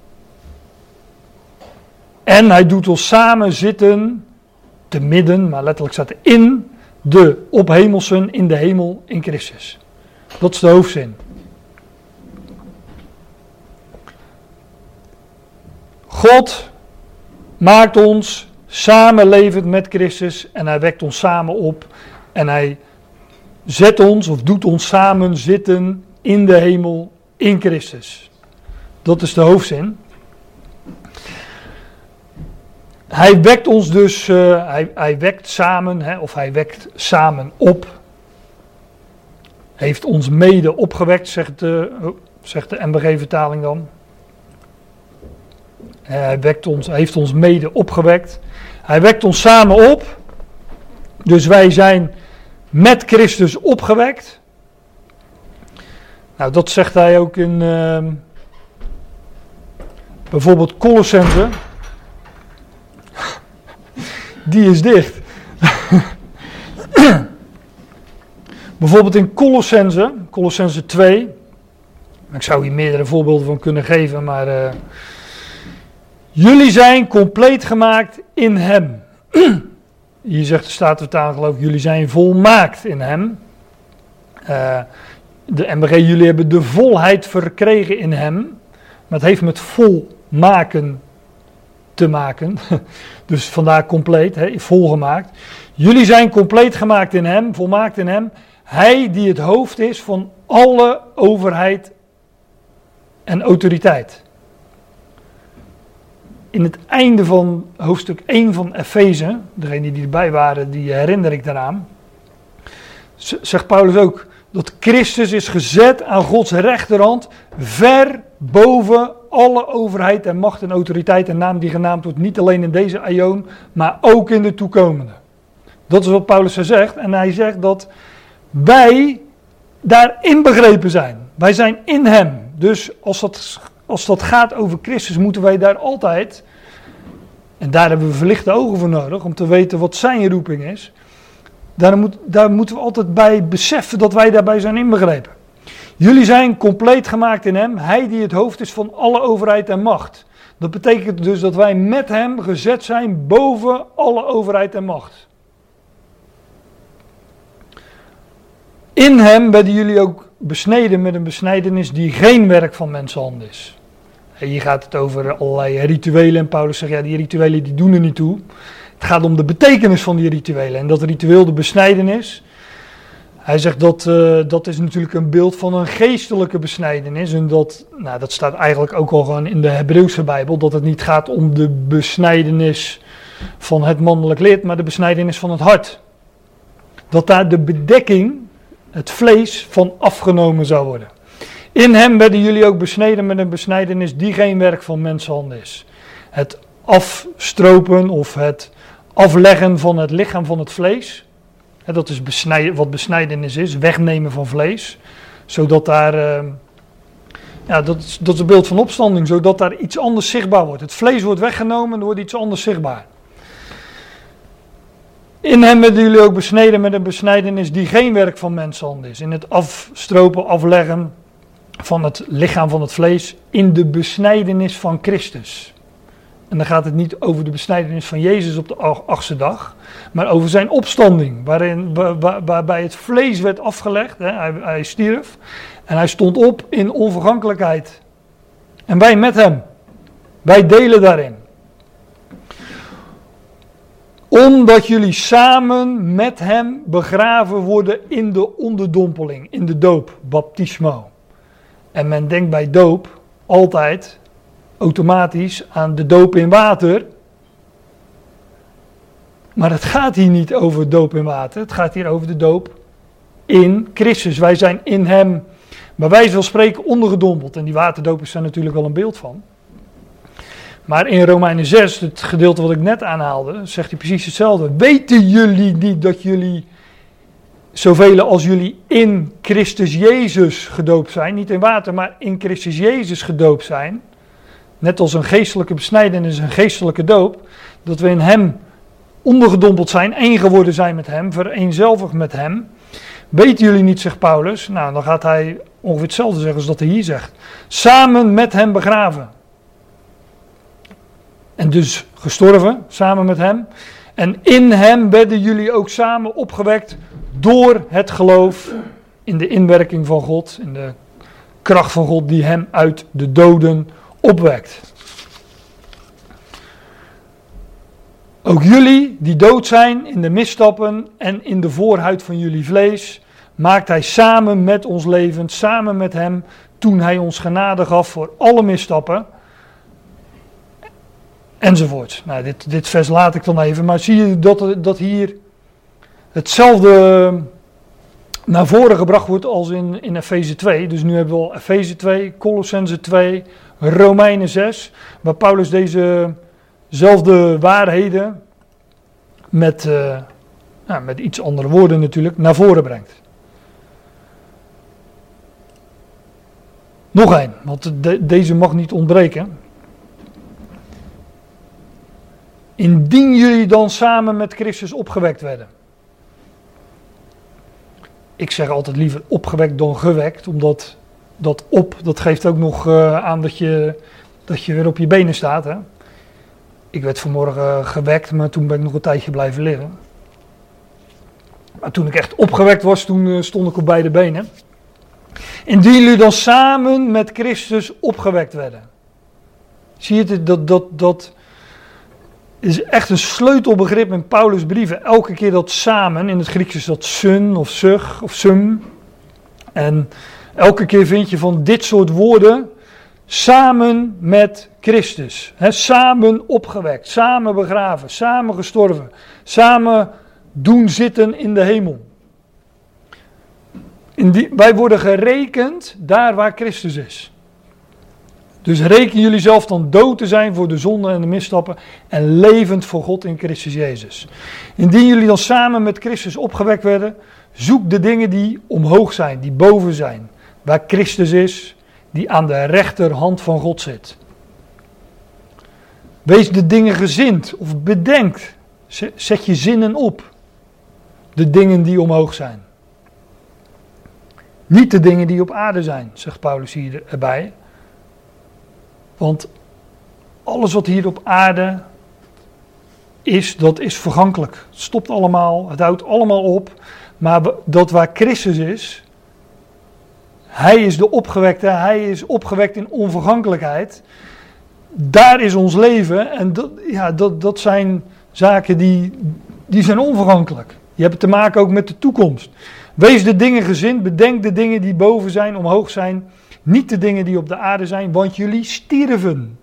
En hij doet ons samen zitten, te midden, maar letterlijk staat er in de ophemelsen, in de hemel in Christus. Dat is de hoofdzin. God maakt ons samen levend met Christus en hij wekt ons samen op en hij zet ons of doet ons samen zitten in de hemel in Christus. Dat is de hoofdzin. Hij wekt ons dus, uh, hij, hij wekt samen, hè, of hij wekt samen op. Heeft ons mede opgewekt, zegt de, zegt de M B G-vertaling dan. Hij wekt ons, heeft ons mede opgewekt. Hij wekt ons samen op. Dus wij zijn met Christus opgewekt. Nou, dat zegt hij ook in uh, bijvoorbeeld Colossense. Die is dicht. Bijvoorbeeld in Colossense, Colossense twee. Ik zou hier meerdere voorbeelden van kunnen geven, maar uh, jullie zijn compleet gemaakt in hem. Hier zegt de Statenvertaling, geloof ik, jullie zijn volmaakt in hem. Uh, de M B G, jullie hebben de volheid verkregen in hem. Maar het heeft met volmaken te maken. Dus vandaar compleet, hè, volgemaakt. Jullie zijn compleet gemaakt in hem, volmaakt in hem. Hij die het hoofd is van alle overheid en autoriteit. In het einde van hoofdstuk één van Efeze, degenen die erbij waren, die herinner ik daaraan, zegt Paulus ook dat Christus is gezet aan Gods rechterhand, ver boven alle overheid en macht en autoriteit en naam die genaamd wordt, niet alleen in deze aion, maar ook in de toekomende. Dat is wat Paulus zegt, en hij zegt dat wij daarin begrepen zijn. Wij zijn in hem. Dus als dat, als dat gaat over Christus, moeten wij daar altijd, en daar hebben we verlichte ogen voor nodig, om te weten wat zijn roeping is. Daar, moet, daar moeten we altijd bij beseffen dat wij daarbij zijn inbegrepen. Jullie zijn compleet gemaakt in hem, hij die het hoofd is van alle overheid en macht. Dat betekent dus dat wij met hem gezet zijn boven alle overheid en macht. In hem werden jullie ook besneden met een besnijdenis die geen werk van mensenhand is. En hier gaat het over allerlei rituelen en Paulus zegt, ja, die rituelen die doen er niet toe. Het gaat om de betekenis van die rituelen en dat ritueel de besnijdenis. Hij zegt dat uh, dat is natuurlijk een beeld van een geestelijke besnijdenis. En dat, nou, dat staat eigenlijk ook al gewoon in de Hebreeuwse Bijbel, dat het niet gaat om de besnijdenis van het mannelijk lid, maar de besnijdenis van het hart. Dat daar de bedekking, het vlees, van afgenomen zou worden. In hem werden jullie ook besneden met een besnijdenis die geen werk van mensenhand is. Het afstropen of het afleggen van het lichaam van het vlees. Dat is besnij, wat besnijdenis is, wegnemen van vlees. Zodat daar, uh, ja, dat is, dat is een beeld van opstanding, zodat daar iets anders zichtbaar wordt. Het vlees wordt weggenomen en er wordt iets anders zichtbaar. In hem werden jullie ook besneden met een besnijdenis die geen werk van mensenhand is. In het afstropen, afleggen van het lichaam van het vlees in de besnijdenis van Christus. En dan gaat het niet over de besnijdenis van Jezus op de achtste dag, maar over zijn opstanding, waarin, waar, waarbij het vlees werd afgelegd. Hè, hij, hij stierf en hij stond op in onvergankelijkheid. En wij met hem. Wij delen daarin. Omdat jullie samen met hem begraven worden in de onderdompeling, in de doop, baptismo. En men denkt bij doop altijd automatisch aan de doop in water. Maar het gaat hier niet over doop in water. Het gaat hier over de doop in Christus. Wij zijn in hem, bij wijze van spreken, ondergedompeld. En die waterdoop is daar natuurlijk wel een beeld van. Maar in Romeinen zes, het gedeelte wat ik net aanhaalde, zegt hij precies hetzelfde. Weten jullie niet dat jullie, zoveel als jullie in Christus Jezus gedoopt zijn, niet in water, maar in Christus Jezus gedoopt zijn, net als een geestelijke besnijdenis, een geestelijke doop, dat we in hem ondergedompeld zijn, één geworden zijn met hem, vereenzelvigd met hem. Weten jullie niet, zegt Paulus, nou dan gaat hij ongeveer hetzelfde zeggen als dat hij hier zegt. Samen met hem begraven. En dus gestorven, samen met hem. En in hem werden jullie ook samen opgewekt door het geloof in de inwerking van God, in de kracht van God die hem uit de doden opwekt. Ook jullie die dood zijn in de misstappen en in de voorhuid van jullie vlees, maakt hij samen met ons levend, samen met hem, toen hij ons genade gaf voor alle misstappen. Enzovoort. Nou, dit, dit vers laat ik dan even. Maar zie je dat, dat hier hetzelfde naar voren gebracht wordt als in, in Efeze twee. Dus nu hebben we al Efeze twee, Colossenzen twee, Romeinen zes. Waar Paulus dezezelfde waarheden met, uh, nou, met iets andere woorden natuurlijk naar voren brengt. Nog één, want de, deze mag niet ontbreken. Indien jullie dan samen met Christus opgewekt werden. Ik zeg altijd liever opgewekt dan gewekt, omdat dat op, dat geeft ook nog uh, aan dat je, dat je weer op je benen staat. Hè? Ik werd vanmorgen gewekt, maar toen ben ik nog een tijdje blijven liggen. Maar toen ik echt opgewekt was, toen uh, stond ik op beide benen. Indien jullie dan samen met Christus opgewekt werden. Zie je het, dat... dat, dat is echt een sleutelbegrip in Paulus' brieven. Elke keer dat samen, in het Grieks is dat sun of sug of sum. En elke keer vind je van dit soort woorden, samen met Christus. He, samen opgewekt, samen begraven, samen gestorven, samen doen zitten in de hemel. In die, wij worden gerekend daar waar Christus is. Dus reken jullie zelf dan dood te zijn voor de zonde en de misstappen en levend voor God in Christus Jezus. Indien jullie dan samen met Christus opgewekt werden, zoek de dingen die omhoog zijn, die boven zijn, waar Christus is, die aan de rechterhand van God zit. Wees de dingen gezind of bedenkt, zet je zinnen op, de dingen die omhoog zijn. Niet de dingen die op aarde zijn, zegt Paulus hier erbij. Want alles wat hier op aarde is, dat is vergankelijk. Het stopt allemaal, het houdt allemaal op. Maar dat waar Christus is, hij is de opgewekte, hij is opgewekt in onvergankelijkheid. Daar is ons leven en dat, ja, dat, dat zijn zaken die, die zijn onvergankelijk. Je hebt te maken ook met de toekomst. Wees de dingen gezind, bedenk de dingen die boven zijn, omhoog zijn. Niet de dingen die op de aarde zijn, want jullie stierven.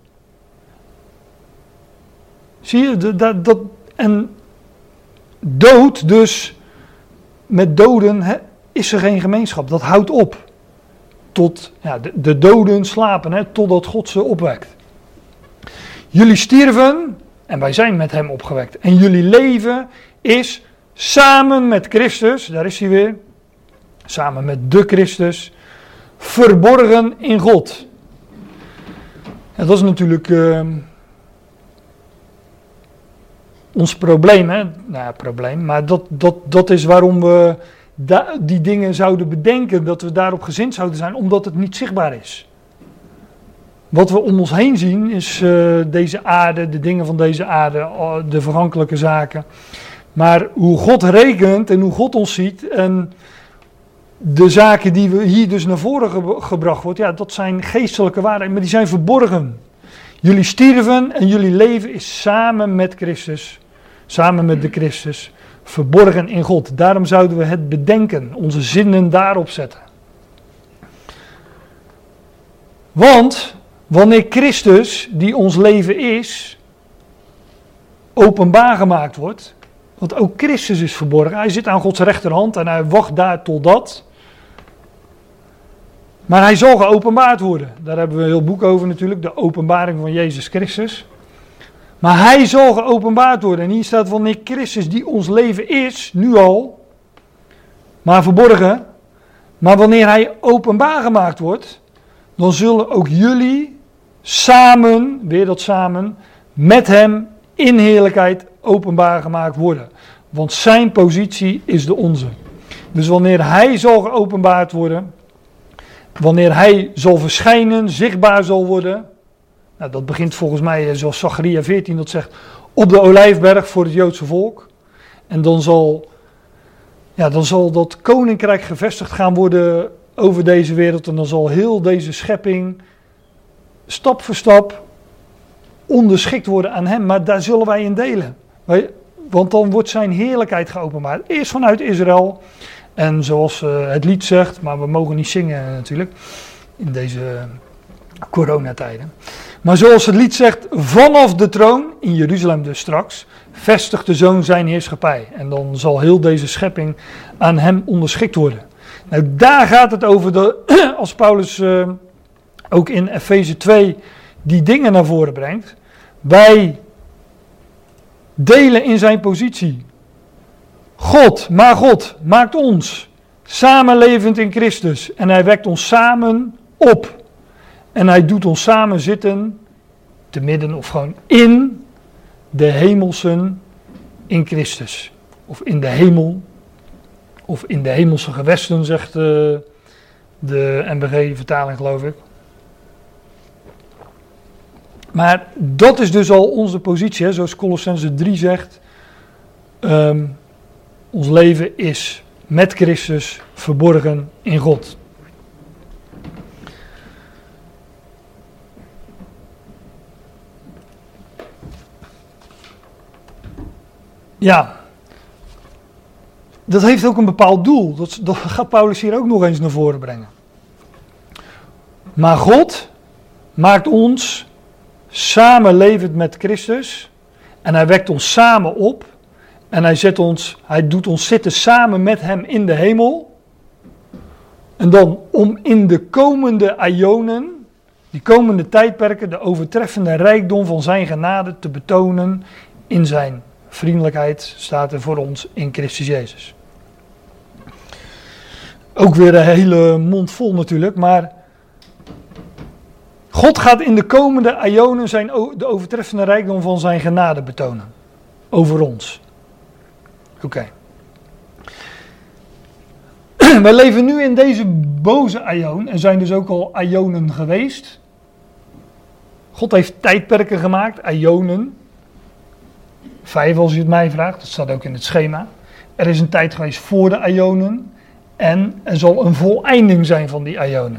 Zie je, dat, dat, en dood dus, met doden he, is er geen gemeenschap, dat houdt op. Tot, ja, de, de doden slapen, he, totdat God ze opwekt. Jullie stierven, en wij zijn met hem opgewekt. En jullie leven is samen met Christus, daar is hij weer, samen met de Christus, verborgen in God. En dat is natuurlijk uh, ons probleem, hè? Nou ja, probleem, maar dat, dat, dat is waarom we da- die dingen zouden bedenken, dat we daarop gezind zouden zijn, omdat het niet zichtbaar is. Wat we om ons heen zien is uh, deze aarde, de dingen van deze aarde, de vergankelijke zaken. Maar hoe God rekent en hoe God ons ziet en de zaken die we hier dus naar voren ge- gebracht wordt, ja, dat zijn geestelijke waarheden, maar die zijn verborgen. Jullie stierven en jullie leven is samen met Christus, samen met de Christus, verborgen in God. Daarom zouden we het bedenken, onze zinnen daarop zetten. Want wanneer Christus, die ons leven is, openbaar gemaakt wordt, want ook Christus is verborgen, hij zit aan Gods rechterhand en hij wacht daar totdat. Maar hij zal geopenbaard worden. Daar hebben we een heel boek over natuurlijk, de openbaring van Jezus Christus. Maar hij zal geopenbaard worden. En hier staat wanneer Christus die ons leven is, nu al, maar verborgen. Maar wanneer hij openbaar gemaakt wordt, dan zullen ook jullie samen, weer dat samen, met hem in heerlijkheid openbaar gemaakt worden. Want zijn positie is de onze. Dus wanneer hij zal geopenbaard worden, wanneer hij zal verschijnen, zichtbaar zal worden. Nou, dat begint volgens mij, zoals Zacharia veertien dat zegt, op de Olijfberg voor het Joodse volk. En dan zal, ja, dan zal dat koninkrijk gevestigd gaan worden over deze wereld. En dan zal heel deze schepping stap voor stap onderschikt worden aan hem. Maar daar zullen wij in delen. Wij, want dan wordt zijn heerlijkheid geopenbaard. Eerst vanuit Israël. En zoals uh, het lied zegt, maar we mogen niet zingen natuurlijk, in deze coronatijden. Maar zoals het lied zegt, vanaf de troon, in Jeruzalem dus straks, vestigt de Zoon zijn heerschappij. En dan zal heel deze schepping aan hem onderschikt worden. Nou, daar gaat het over, de, als Paulus uh, ook in Efeze twee die dingen naar voren brengt. Wij delen in zijn positie. God, maar God, maakt ons samenlevend in Christus. En hij wekt ons samen op. En hij doet ons samen zitten, te midden of gewoon in de hemelsen in Christus. Of in de hemel. Of in de hemelse gewesten, zegt de, de N B G-vertaling, geloof ik. Maar dat is dus al onze positie, hè, zoals Kolossenzen drie zegt. Um, ons leven is met Christus verborgen in God. Ja, dat heeft ook een bepaald doel. Dat, dat gaat Paulus hier ook nog eens naar voren brengen. Maar God maakt ons samen levend met Christus. En hij wekt ons samen op. En hij, zet ons, hij doet ons zitten samen met hem in de hemel. En dan om in de komende aionen, die komende tijdperken, de overtreffende rijkdom van zijn genade te betonen in zijn vriendelijkheid, staat er voor ons in Christus Jezus. Ook weer een hele mond vol natuurlijk, maar God gaat in de komende aionen zijn, de overtreffende rijkdom van zijn genade betonen. Over ons. Oké. Okay. Wij leven nu in deze boze aion en zijn dus ook al aionen geweest. God heeft tijdperken gemaakt, aionen. Vijf als je het mij vraagt, dat staat ook in het schema. Er is een tijd geweest voor de aionen en er zal een voleinding zijn van die aionen.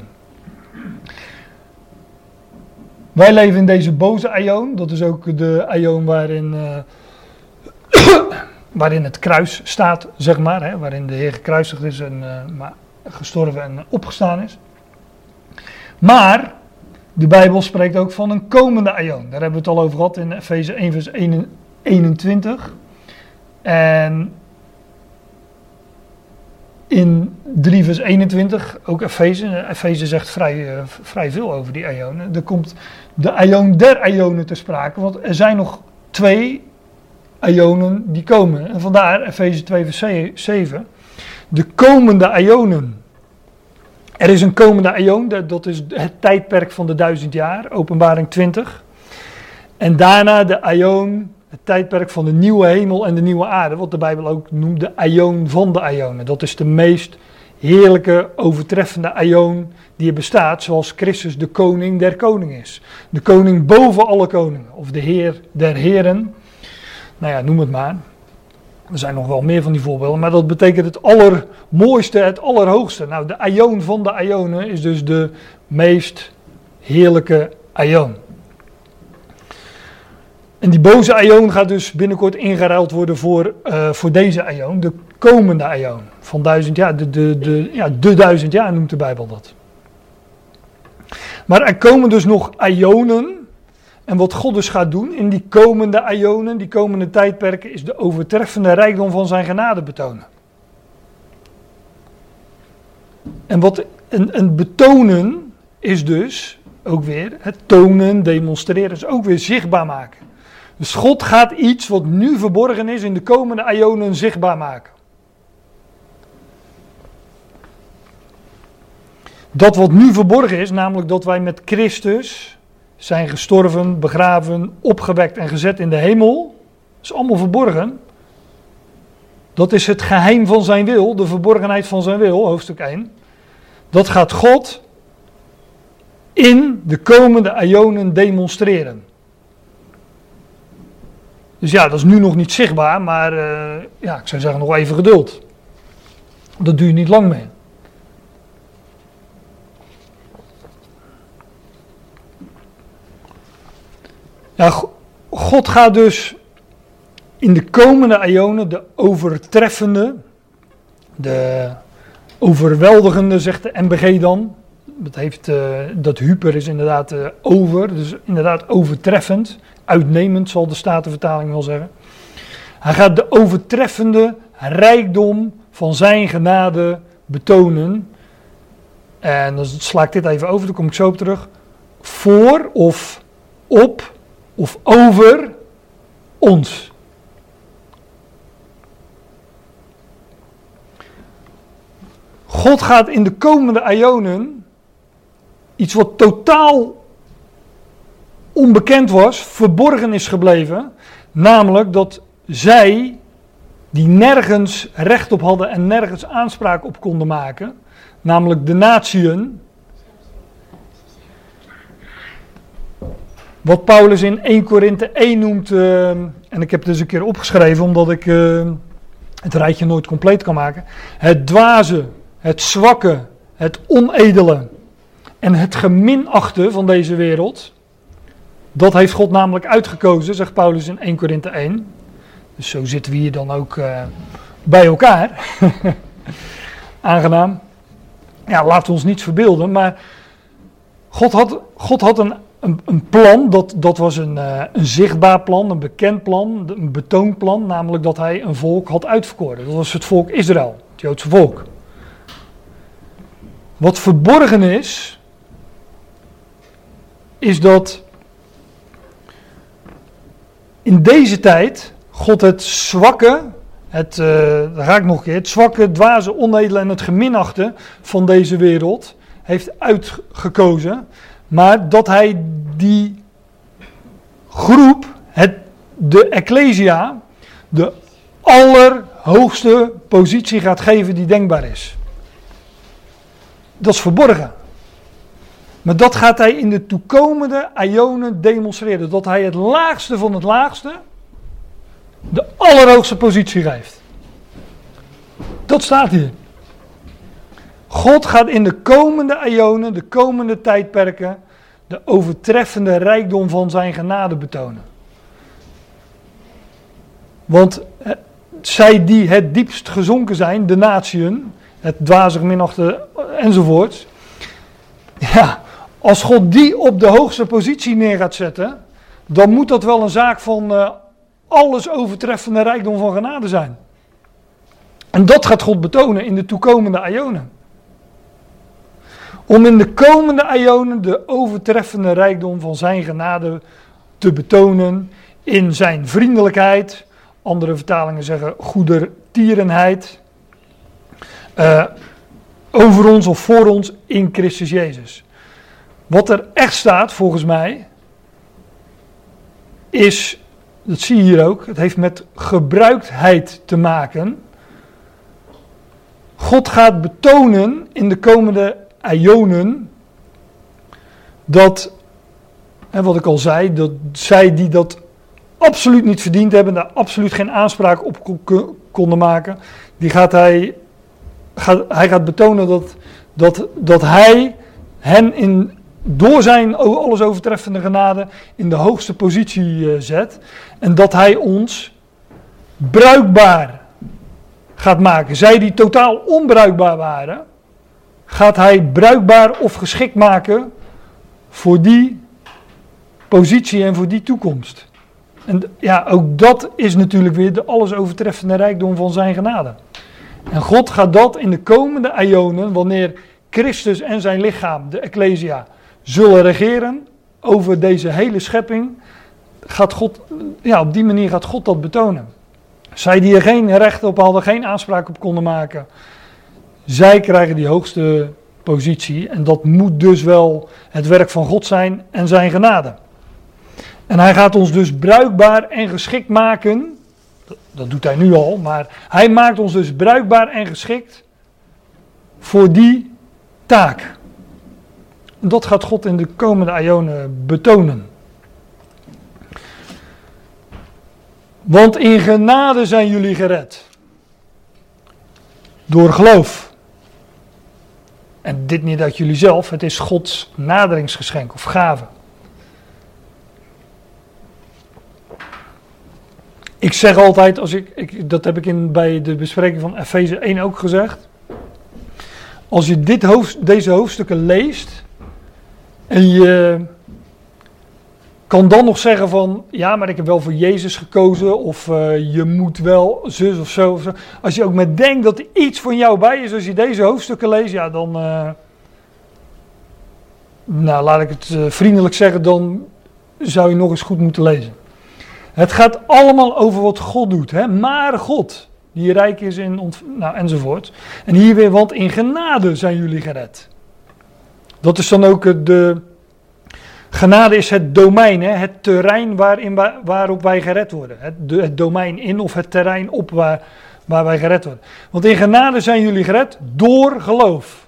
Wij leven in deze boze aion, dat is ook de aion waarin, uh, waarin het kruis staat, zeg maar. Hè, waarin de Heer gekruisigd is en uh, maar gestorven en opgestaan is. Maar de Bijbel spreekt ook van een komende aion. Daar hebben we het al over gehad in Efeze één vers eenentwintig. En in drie vers eenentwintig, ook Efeze. Efeze zegt vrij, uh, vrij veel over die aionen. Er komt de aion der aionen te sprake, want er zijn nog twee aionen die komen. En vandaar Efeze twee vers zeven. De komende aionen. Er is een komende aion, dat is het tijdperk van de duizend jaar, Openbaring twintig. En daarna de aion, het tijdperk van de nieuwe hemel en de nieuwe aarde, wat de Bijbel ook noemt de aion van de aionen. Dat is de meest heerlijke, overtreffende aion die er bestaat, zoals Christus de koning der koningen is. De koning boven alle koningen, of de heer der heren. Nou ja, noem het maar. Er zijn nog wel meer van die voorbeelden, maar dat betekent het allermooiste, het allerhoogste. Nou, de aion van de aionen is dus de meest heerlijke aion. En die boze aion gaat dus binnenkort ingeruild worden voor, uh, voor deze aion, de komende aion van duizend jaar. De, de, de, ja, de duizend jaar noemt de Bijbel dat. Maar er komen dus nog aionen. En wat God dus gaat doen in die komende aionen, die komende tijdperken, is de overtreffende rijkdom van zijn genade betonen. En wat een, een betonen is dus ook weer het tonen, demonstreren, is ook weer zichtbaar maken. Dus God gaat iets wat nu verborgen is in de komende aionen zichtbaar maken. Dat wat nu verborgen is, namelijk dat wij met Christus zijn gestorven, begraven, opgewekt en gezet in de hemel. Dat is allemaal verborgen. Dat is het geheim van zijn wil, de verborgenheid van zijn wil, hoofdstuk één. Dat gaat God in de komende aionen demonstreren. Dus ja, dat is nu nog niet zichtbaar, maar uh, ja, ik zou zeggen nog even geduld. Dat duurt niet lang meer. Ja, God gaat dus in de komende aionen de overtreffende, de overweldigende, zegt de M B G dan. Dat, heeft, uh, dat hyper is inderdaad uh, over, dus inderdaad overtreffend. Uitnemend zal de Statenvertaling wel zeggen. Hij gaat de overtreffende rijkdom van zijn genade betonen. En dan sla ik dit even over, daar kom ik zo op terug. Voor of op of over ons. God gaat in de komende aionen iets wat totaal onbekend was, verborgen is gebleven, namelijk dat zij, die nergens recht op hadden en nergens aanspraak op konden maken, namelijk de natieën, wat Paulus in Eerste Korinthe één noemt, uh, en ik heb het dus een keer opgeschreven omdat ik uh, het rijtje nooit compleet kan maken, het dwaze, het zwakke, het onedele en het geminachte van deze wereld. Dat heeft God namelijk uitgekozen, zegt Paulus in Eerste Korinthe één. Dus zo zitten we hier dan ook uh, bij elkaar. Aangenaam. Ja, laten we ons niets verbeelden, maar God had, God had een, een, een plan, dat, dat was een, uh, een zichtbaar plan, een bekend plan, een betoonplan, namelijk dat hij een volk had uitverkoren. Dat was het volk Israël, het Joodse volk. Wat verborgen is, is dat in deze tijd God het zwakke, het, uh, daar ga ik nog een keer, het zwakke, dwaze, onedele en het geminachte van deze wereld heeft uitgekozen. Maar dat hij die groep, het, de Ecclesia, de allerhoogste positie gaat geven die denkbaar is. Dat is verborgen. Maar dat gaat hij in de toekomende aionen demonstreren. Dat hij het laagste van het laagste de allerhoogste positie geeft. Dat staat hier. God gaat in de komende aionen, de komende tijdperken, de overtreffende rijkdom van zijn genade betonen. Want zij die het diepst gezonken zijn, de natieën, het dwazig minachte enzovoorts. Ja, als God die op de hoogste positie neer gaat zetten, dan moet dat wel een zaak van uh, alles overtreffende rijkdom van genade zijn. En dat gaat God betonen in de toekomende aionen. Om in de komende aionen de overtreffende rijkdom van zijn genade te betonen in zijn vriendelijkheid, andere vertalingen zeggen goedertierenheid, uh, over ons of voor ons in Christus Jezus. Wat er echt staat volgens mij is, dat zie je hier ook, het heeft met gebruiktheid te maken. God gaat betonen in de komende aionen dat, en wat ik al zei, dat zij die dat absoluut niet verdiend hebben, daar absoluut geen aanspraak op konden maken, die gaat hij, gaat, hij gaat betonen dat, dat, dat hij hen in, door zijn alles overtreffende genade in de hoogste positie uh, zet en dat hij ons bruikbaar gaat maken. Zij die totaal onbruikbaar waren, gaat hij bruikbaar of geschikt maken voor die positie en voor die toekomst. En ja, ook dat is natuurlijk weer de alles overtreffende rijkdom van zijn genade. En God gaat dat in de komende aionen, wanneer Christus en zijn lichaam, de Ecclesia, zullen regeren over deze hele schepping, gaat God, ja, op die manier gaat God dat betonen. Zij die er geen recht op hadden, geen aanspraak op konden maken, zij krijgen die hoogste positie. En dat moet dus wel het werk van God zijn en zijn genade. En hij gaat ons dus bruikbaar en geschikt maken. Dat doet hij nu al, maar hij maakt ons dus bruikbaar en geschikt voor die taak. En dat gaat God in de komende aionen betonen. Want in genade zijn jullie gered. Door geloof. En dit niet uit jullie zelf, het is Gods naderingsgeschenk of gave. Ik zeg altijd, als ik, ik, dat heb ik in, bij de bespreking van Efeze één ook gezegd. Als je dit hoofd, deze hoofdstukken leest en je kan dan nog zeggen van, ja, maar ik heb wel voor Jezus gekozen of uh, je moet wel zus of zo, of zo. Als je ook maar denkt dat er iets van jou bij is als je deze hoofdstukken leest, ja dan, uh, nou laat ik het uh, vriendelijk zeggen, dan zou je nog eens goed moeten lezen. Het gaat allemaal over wat God doet, hè? Maar God, die rijk is in, ont- nou enzovoort. En hier weer, want in genade zijn jullie gered. Dat is dan ook de, genade is het domein, hè? Het terrein waarin wij, waarop wij gered worden. Het, de, het domein in of het terrein op waar, waar wij gered worden. Want in genade zijn jullie gered door geloof.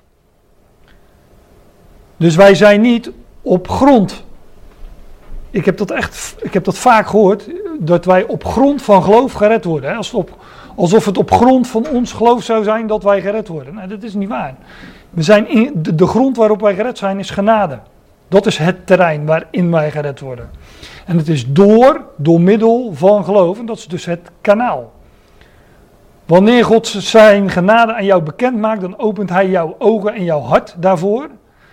Dus wij zijn niet op grond. Ik heb dat echt, ik heb dat vaak gehoord, dat wij op grond van geloof gered worden. Hè? Als het op, alsof het op grond van ons geloof zou zijn dat wij gered worden. Nou, dat is niet waar. We zijn in, de, de grond waarop wij gered zijn is genade. Dat is het terrein waarin wij gered worden. En het is door, door middel van geloof. En dat is dus het kanaal. Wanneer God zijn genade aan jou bekend maakt, dan opent hij jouw ogen en jouw hart daarvoor.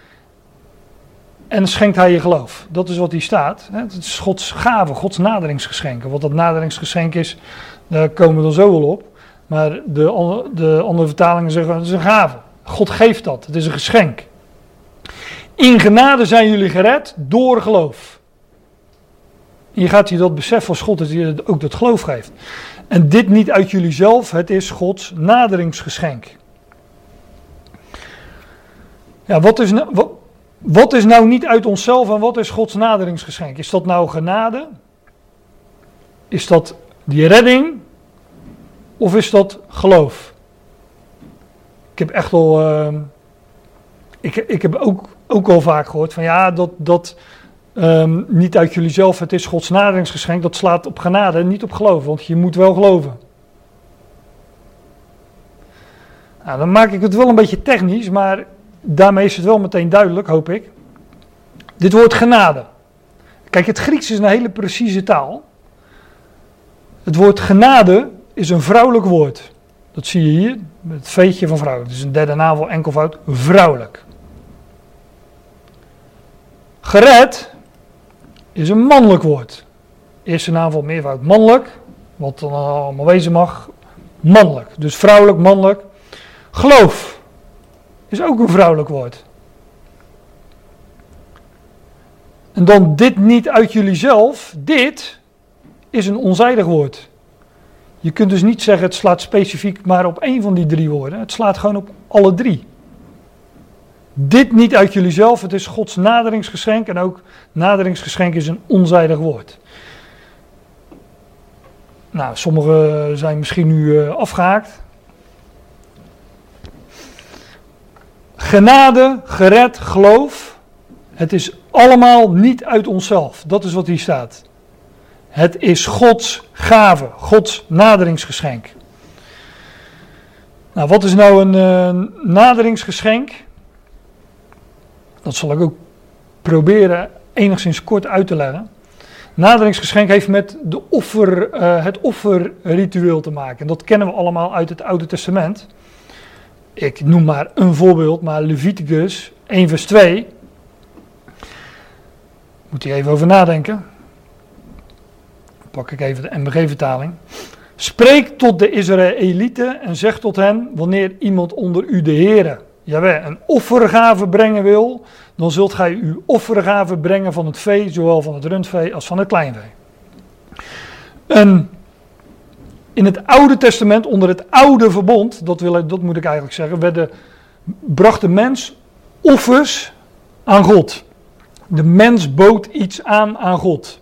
En schenkt hij je geloof. Dat is wat hier staat. Het is Gods gave, Gods naderingsgeschenken. Wat dat naderingsgeschenk is, daar komen we dan zo wel op. Maar de, de andere vertalingen zeggen, het is een gave. God geeft dat, het is een geschenk. In genade zijn jullie gered door geloof. En je gaat hier dat besef van God dat hij ook dat geloof geeft. En dit niet uit jullie zelf, het is Gods naderingsgeschenk. Ja, wat is, nou, wat, wat is nou niet uit onszelf en wat is Gods naderingsgeschenk? Is dat nou genade? Is dat die redding? Of is dat geloof? Ik heb echt al, uh, ik, ik heb ook, ook al vaak gehoord van ja, dat, dat um, niet uit jullie zelf, het is Gods naderingsgeschenk, dat slaat op genade en niet op geloof, want je moet wel geloven. Nou, dan maak ik het wel een beetje technisch, maar daarmee is het wel meteen duidelijk, hoop ik. Dit woord genade. Kijk, het Grieks is een hele precieze taal. Het woord genade is een vrouwelijk woord. Dat zie je hier, met het veetje van vrouw. Het is een derde navel, enkelvoud, vrouwelijk. Gered is een mannelijk woord. Eerste navel, meervoud, mannelijk. Wat dan allemaal wezen mag, mannelijk. Dus vrouwelijk, mannelijk. Geloof is ook een vrouwelijk woord. En dan dit niet uit jullie zelf, dit is een onzijdig woord. Je kunt dus niet zeggen het slaat specifiek maar op één van die drie woorden. Het slaat gewoon op alle drie. Dit niet uit jullie zelf, het is Gods naderingsgeschenk. En ook naderingsgeschenk is een onzijdig woord. Nou, sommigen zijn misschien nu uh, afgehaakt. Genade, gered, geloof. Het is allemaal niet uit onszelf. Dat is wat hier staat. Het is Gods gave, Gods naderingsgeschenk. Nou, wat is nou een uh, naderingsgeschenk? Dat zal ik ook proberen enigszins kort uit te leggen. Naderingsgeschenk heeft met de offer, uh, het offerritueel te maken. En dat kennen we allemaal uit het Oude Testament. Ik noem maar een voorbeeld, maar Leviticus één vers twee. Moet je even over nadenken. Pak ik even de M B G-vertaling. Spreek tot de Israëlieten en zeg tot hen, wanneer iemand onder u de Heere, jawel, een offergave brengen wil, dan zult gij uw offergave brengen van het vee, zowel van het rundvee als van het kleinvee. En in het Oude Testament, onder het Oude Verbond, dat, wil, dat moet ik eigenlijk zeggen, werden, bracht de mens offers aan God. De mens bood iets aan aan God.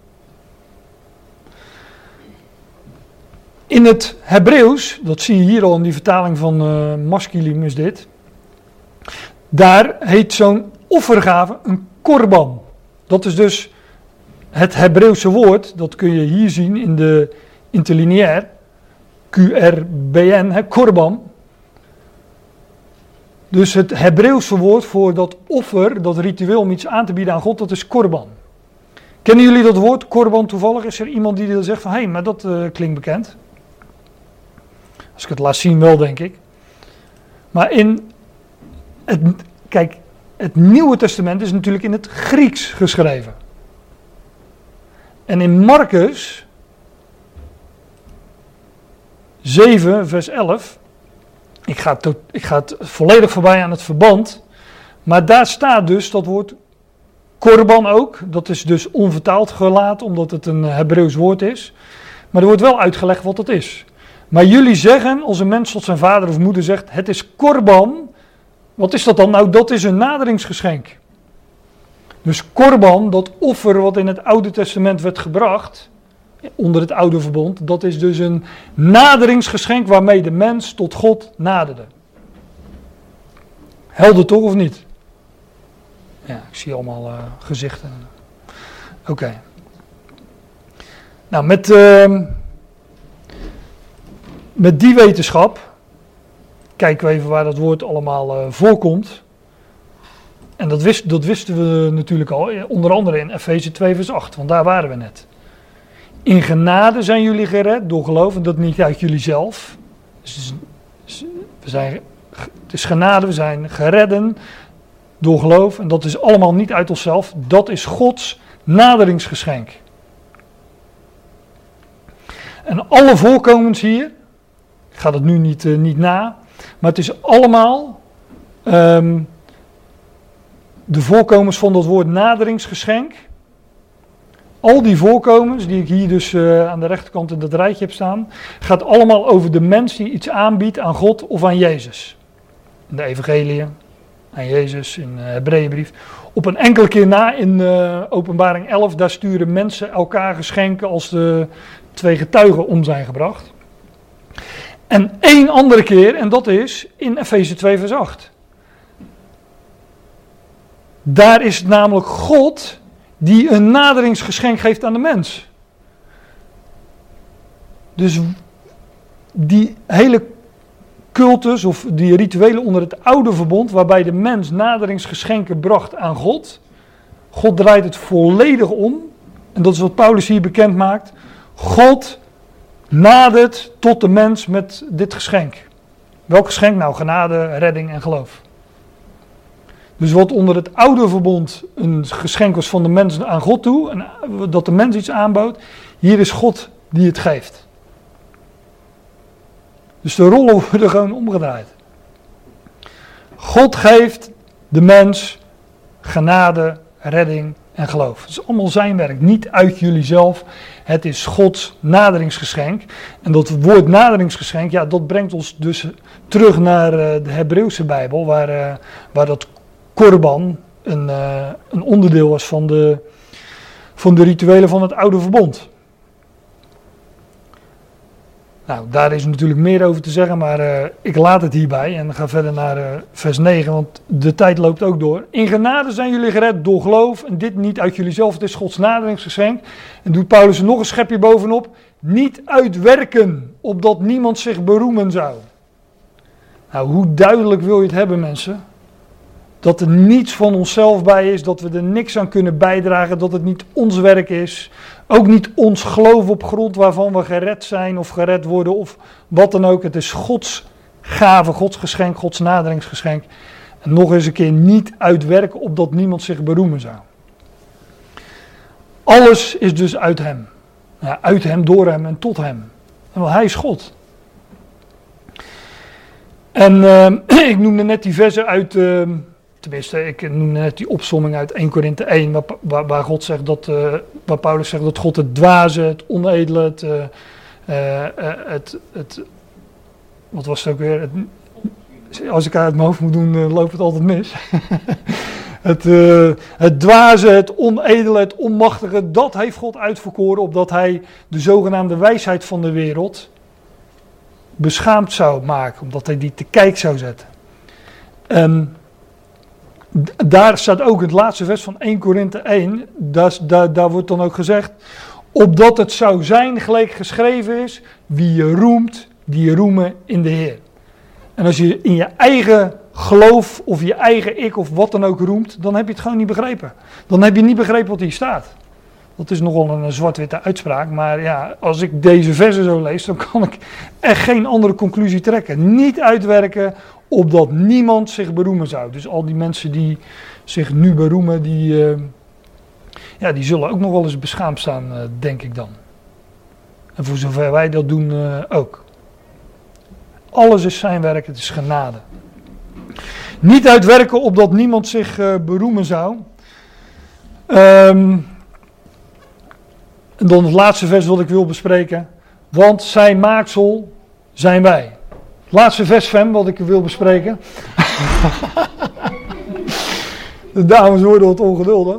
In het Hebreeuws, dat zie je hier al in die vertaling van uh, Maskilim is dit. Daar heet zo'n offergave een korban. Dat is dus het Hebreeuwse woord, dat kun je hier zien in de interlineair. Q R B N, hè, korban. Dus het Hebreeuwse woord voor dat offer, dat ritueel om iets aan te bieden aan God, dat is korban. Kennen jullie dat woord, korban toevallig? Is er iemand die dan zegt van, hé, hey, maar dat uh, klinkt bekend. Als ik het laat zien wel, denk ik. Maar in het, kijk, het Nieuwe Testament is natuurlijk in het Grieks geschreven. En in Marcus zeven, vers elf, ik ga, het, ik ga het volledig voorbij aan het verband, maar daar staat dus dat woord korban ook. Dat is dus onvertaald gelaten, omdat het een Hebreeuws woord is. Maar er wordt wel uitgelegd wat het is. Maar jullie zeggen, als een mens tot zijn vader of moeder zegt, het is korban. Wat is dat dan? Nou, dat is een naderingsgeschenk. Dus korban, dat offer wat in het Oude Testament werd gebracht, onder het Oude Verbond, dat is dus een naderingsgeschenk waarmee de mens tot God naderde. Helder toch of niet? Ja, ik zie allemaal uh, gezichten. Oké. Okay. Nou, met, uh, met die wetenschap kijken we even waar dat woord allemaal uh, voorkomt. En dat, wist, dat wisten we natuurlijk al, onder andere in Efeze twee vers acht, want daar waren we net. In genade zijn jullie gered door geloof en dat niet uit jullie zelf. Dus we zijn, het is genade, we zijn geredden door geloof en dat is allemaal niet uit onszelf. Dat is Gods naderingsgeschenk. En alle voorkomens hier, ik ga dat nu niet, uh, niet na, maar het is allemaal um, de voorkomens van dat woord naderingsgeschenk. Al die voorkomens die ik hier dus uh, aan de rechterkant in dat rijtje heb staan, gaat allemaal over de mens die iets aanbiedt aan God of aan Jezus. In de evangelie, aan Jezus, in de Hebreeënbrief. Op een enkele keer na in uh, Openbaring elf, daar sturen mensen elkaar geschenken als de twee getuigen om zijn gebracht. En één andere keer, en dat is in Efeze twee vers acht. Daar is het namelijk God die een naderingsgeschenk geeft aan de mens. Dus die hele cultus of die rituelen onder het oude verbond, waarbij de mens naderingsgeschenken bracht aan God. God draait het volledig om. En dat is wat Paulus hier bekend maakt. God nadert tot de mens met dit geschenk. Welk geschenk? Nou, genade, redding en geloof. Dus wat onder het oude verbond een geschenk was van de mens aan God toe, en dat de mens iets aanbood, hier is God die het geeft. Dus de rollen worden gewoon omgedraaid. God geeft de mens genade, redding en geloof. Het is allemaal zijn werk, niet uit jullie zelf. Het is Gods naderingsgeschenk. En dat woord naderingsgeschenk, ja, dat brengt ons dus terug naar uh, de Hebreeuwse Bijbel, waar, uh, waar dat korban een, uh, een onderdeel was van de, van de rituelen van het oude verbond. Nou, daar is natuurlijk meer over te zeggen, maar uh, ik laat het hierbij en ga verder naar uh, vers negen, want de tijd loopt ook door. In genade zijn jullie gered door geloof en dit niet uit jullie zelf, het is Gods naderingsgeschenk. En doet Paulus er nog een schepje bovenop, niet uit werken, opdat niemand zich beroemen zou. Nou, hoe duidelijk wil je het hebben, mensen? Dat er niets van onszelf bij is, dat we er niks aan kunnen bijdragen, dat het niet ons werk is. Ook niet ons geloof op grond waarvan we gered zijn of gered worden of wat dan ook. Het is Gods gave, Gods geschenk, Gods naderingsgeschenk. En nog eens een keer niet uitwerken opdat niemand zich beroemen zou. Alles is dus uit hem. Ja, uit hem, door hem en tot hem. En wel, hij is God. En uh, ik noemde net die versen uit... Uh, Tenminste, ik noemde net die opsomming uit Eerste Korinthe één, waar, waar, waar, God zegt dat, uh, waar Paulus zegt dat God het dwaze, het onedele, het, uh, uh, het, het, wat was het ook weer, het, als ik uit mijn hoofd moet doen, uh, loopt het altijd mis. het, uh, het dwaze, het onedele, het onmachtige, dat heeft God uitverkoren, opdat hij de zogenaamde wijsheid van de wereld beschaamd zou maken, omdat hij die te kijk zou zetten. Um, Daar staat ook het laatste vers van Eerste Korinthe één, daar, daar, daar wordt dan ook gezegd, opdat het zou zijn gelijk geschreven is, wie je roemt, die je roemen in de Heer. En als je in je eigen geloof of je eigen ik of wat dan ook roemt, dan heb je het gewoon niet begrepen. Dan heb je niet begrepen wat hier staat. Dat is nogal een zwart-witte uitspraak, maar ja, als ik deze versen zo lees, dan kan ik echt geen andere conclusie trekken. Niet uitwerken opdat niemand zich beroemen zou. Dus al die mensen die zich nu beroemen, die, uh, ja, die zullen ook nog wel eens beschaamd staan, uh, denk ik dan. En voor zover wij dat doen, uh, ook. Alles is zijn werk, het is genade. Niet uitwerken opdat niemand zich uh, beroemen zou. Um, en dan het laatste vers wat ik wil bespreken. Want zijn maaksel zijn wij. Het laatste vers, Fem, wat ik wil bespreken. De dames worden wat ongeduldig.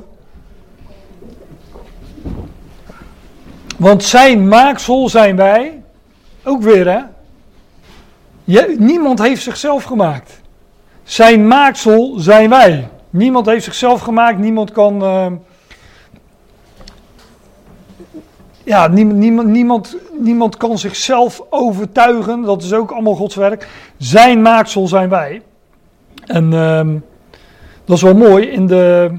Want zijn maaksel zijn wij. Ook weer, hè. Je, niemand heeft zichzelf gemaakt. Zijn maaksel zijn wij. Niemand heeft zichzelf gemaakt. Niemand kan... Uh, Ja, niemand, niemand, niemand, niemand kan zichzelf overtuigen, dat is ook allemaal Gods werk. Zijn maaksel zijn wij. En um, Dat is wel mooi, in de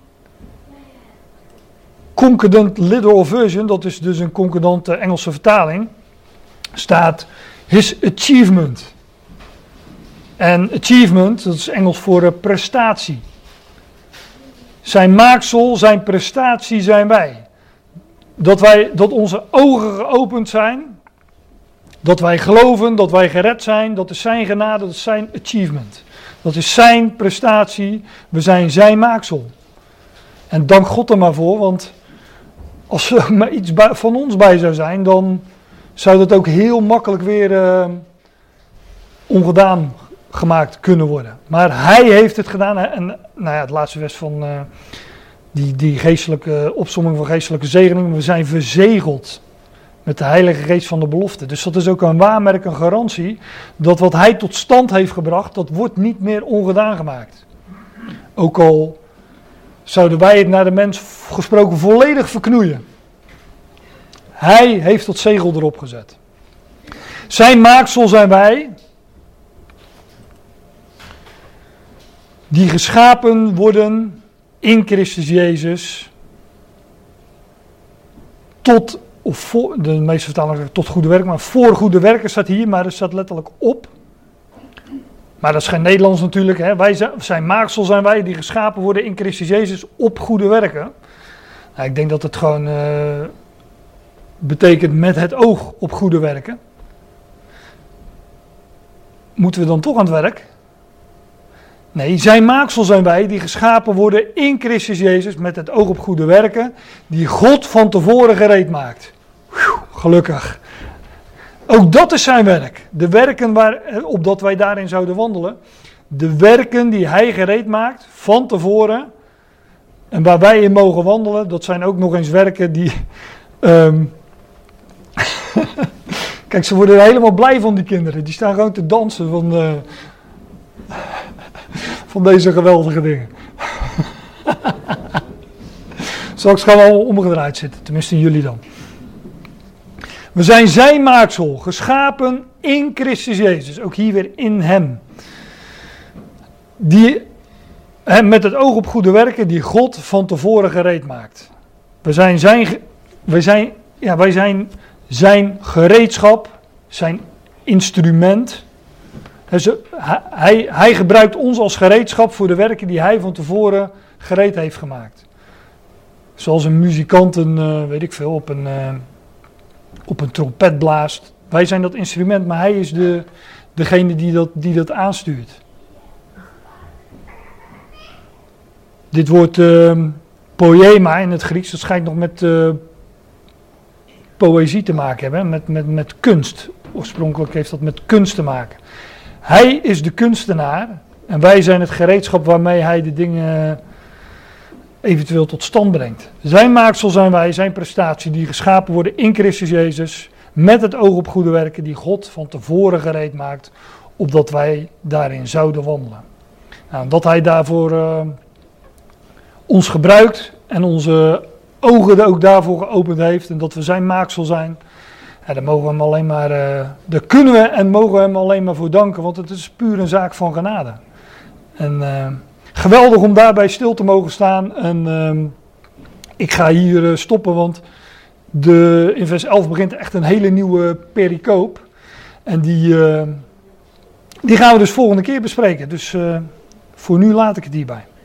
Concordant Literal Version, dat is dus een concordante Engelse vertaling, staat his achievement. En achievement, dat is Engels voor uh, prestatie. Zijn maaksel, zijn prestatie zijn wij. Dat wij, dat onze ogen geopend zijn, dat wij geloven, dat wij gered zijn, dat is zijn genade, dat is zijn achievement. Dat is zijn prestatie, we zijn zijn maaksel. En dank God er maar voor, want als er maar iets bij, van ons bij zou zijn, dan zou dat ook heel makkelijk weer uh, ongedaan gemaakt kunnen worden. Maar hij heeft het gedaan. En nou ja, het laatste vers van uh, die, die geestelijke opsomming van geestelijke zegeningen. We zijn verzegeld met de Heilige Geest van de belofte. Dus dat is ook een waarmerk, een garantie, dat wat hij tot stand heeft gebracht, dat wordt niet meer ongedaan gemaakt. Ook al zouden wij het naar de mens gesproken volledig verknoeien. Hij heeft dat zegel erop gezet. Zijn maaksel zijn wij, die geschapen worden in Christus Jezus tot, of voor, de meeste vertalingen zeggen tot goede werken, maar voor goede werken staat hier, maar er staat letterlijk op. Maar dat is geen Nederlands natuurlijk. Hè. Wij zijn, zijn maaksel zijn wij die geschapen worden in Christus Jezus op goede werken. Nou, ik denk dat het gewoon uh, betekent met het oog op goede werken. Moeten we dan toch aan het werk? Nee, zijn maaksel zijn wij die geschapen worden in Christus Jezus met het oog op goede werken, die God van tevoren gereed maakt. Gelukkig. Ook dat is zijn werk. De werken waar, opdat wij daarin zouden wandelen. De werken die hij gereed maakt van tevoren. En waar wij in mogen wandelen. Dat zijn ook nog eens werken die... Um, Kijk, ze worden helemaal blij van die kinderen. Die staan gewoon te dansen van, uh, van deze geweldige dingen. Straks gaan we al omgedraaid zitten. Tenminste jullie dan. We zijn zijn maaksel, geschapen in Christus Jezus. Ook hier weer in hem. Die, met het oog op goede werken die God van tevoren gereed maakt. We zijn zijn, wij zijn, ja, wij zijn zijn gereedschap, zijn instrument. Hij, hij gebruikt ons als gereedschap voor de werken die hij van tevoren gereed heeft gemaakt. Zoals een muzikant een, uh, weet ik veel, op een... Uh, op een trompet blaast. Wij zijn dat instrument, maar hij is de, degene die dat, die dat aanstuurt. Dit woord uh, poema in het Grieks, dat schijnt nog met uh, poëzie te maken hebben, met, met, met kunst. Oorspronkelijk heeft dat met kunst te maken. Hij is de kunstenaar en wij zijn het gereedschap waarmee hij de dingen eventueel tot stand brengt. Zijn maaksel zijn wij, zijn prestatie, die geschapen worden in Christus Jezus, met het oog op goede werken die God van tevoren gereed maakt, opdat wij daarin zouden wandelen. Nou, dat hij daarvoor uh, ons gebruikt en onze ogen ook daarvoor geopend heeft en dat we zijn maaksel zijn, ja, daar mogen we hem alleen maar, uh, daar kunnen we en mogen we hem alleen maar voor danken, want het is puur een zaak van genade. En uh, geweldig om daarbij stil te mogen staan. En uh, ik ga hier uh, stoppen, want de, in vers elf begint echt een hele nieuwe pericoop. En die, uh, die gaan we dus volgende keer bespreken. Dus uh, voor nu laat ik het hierbij.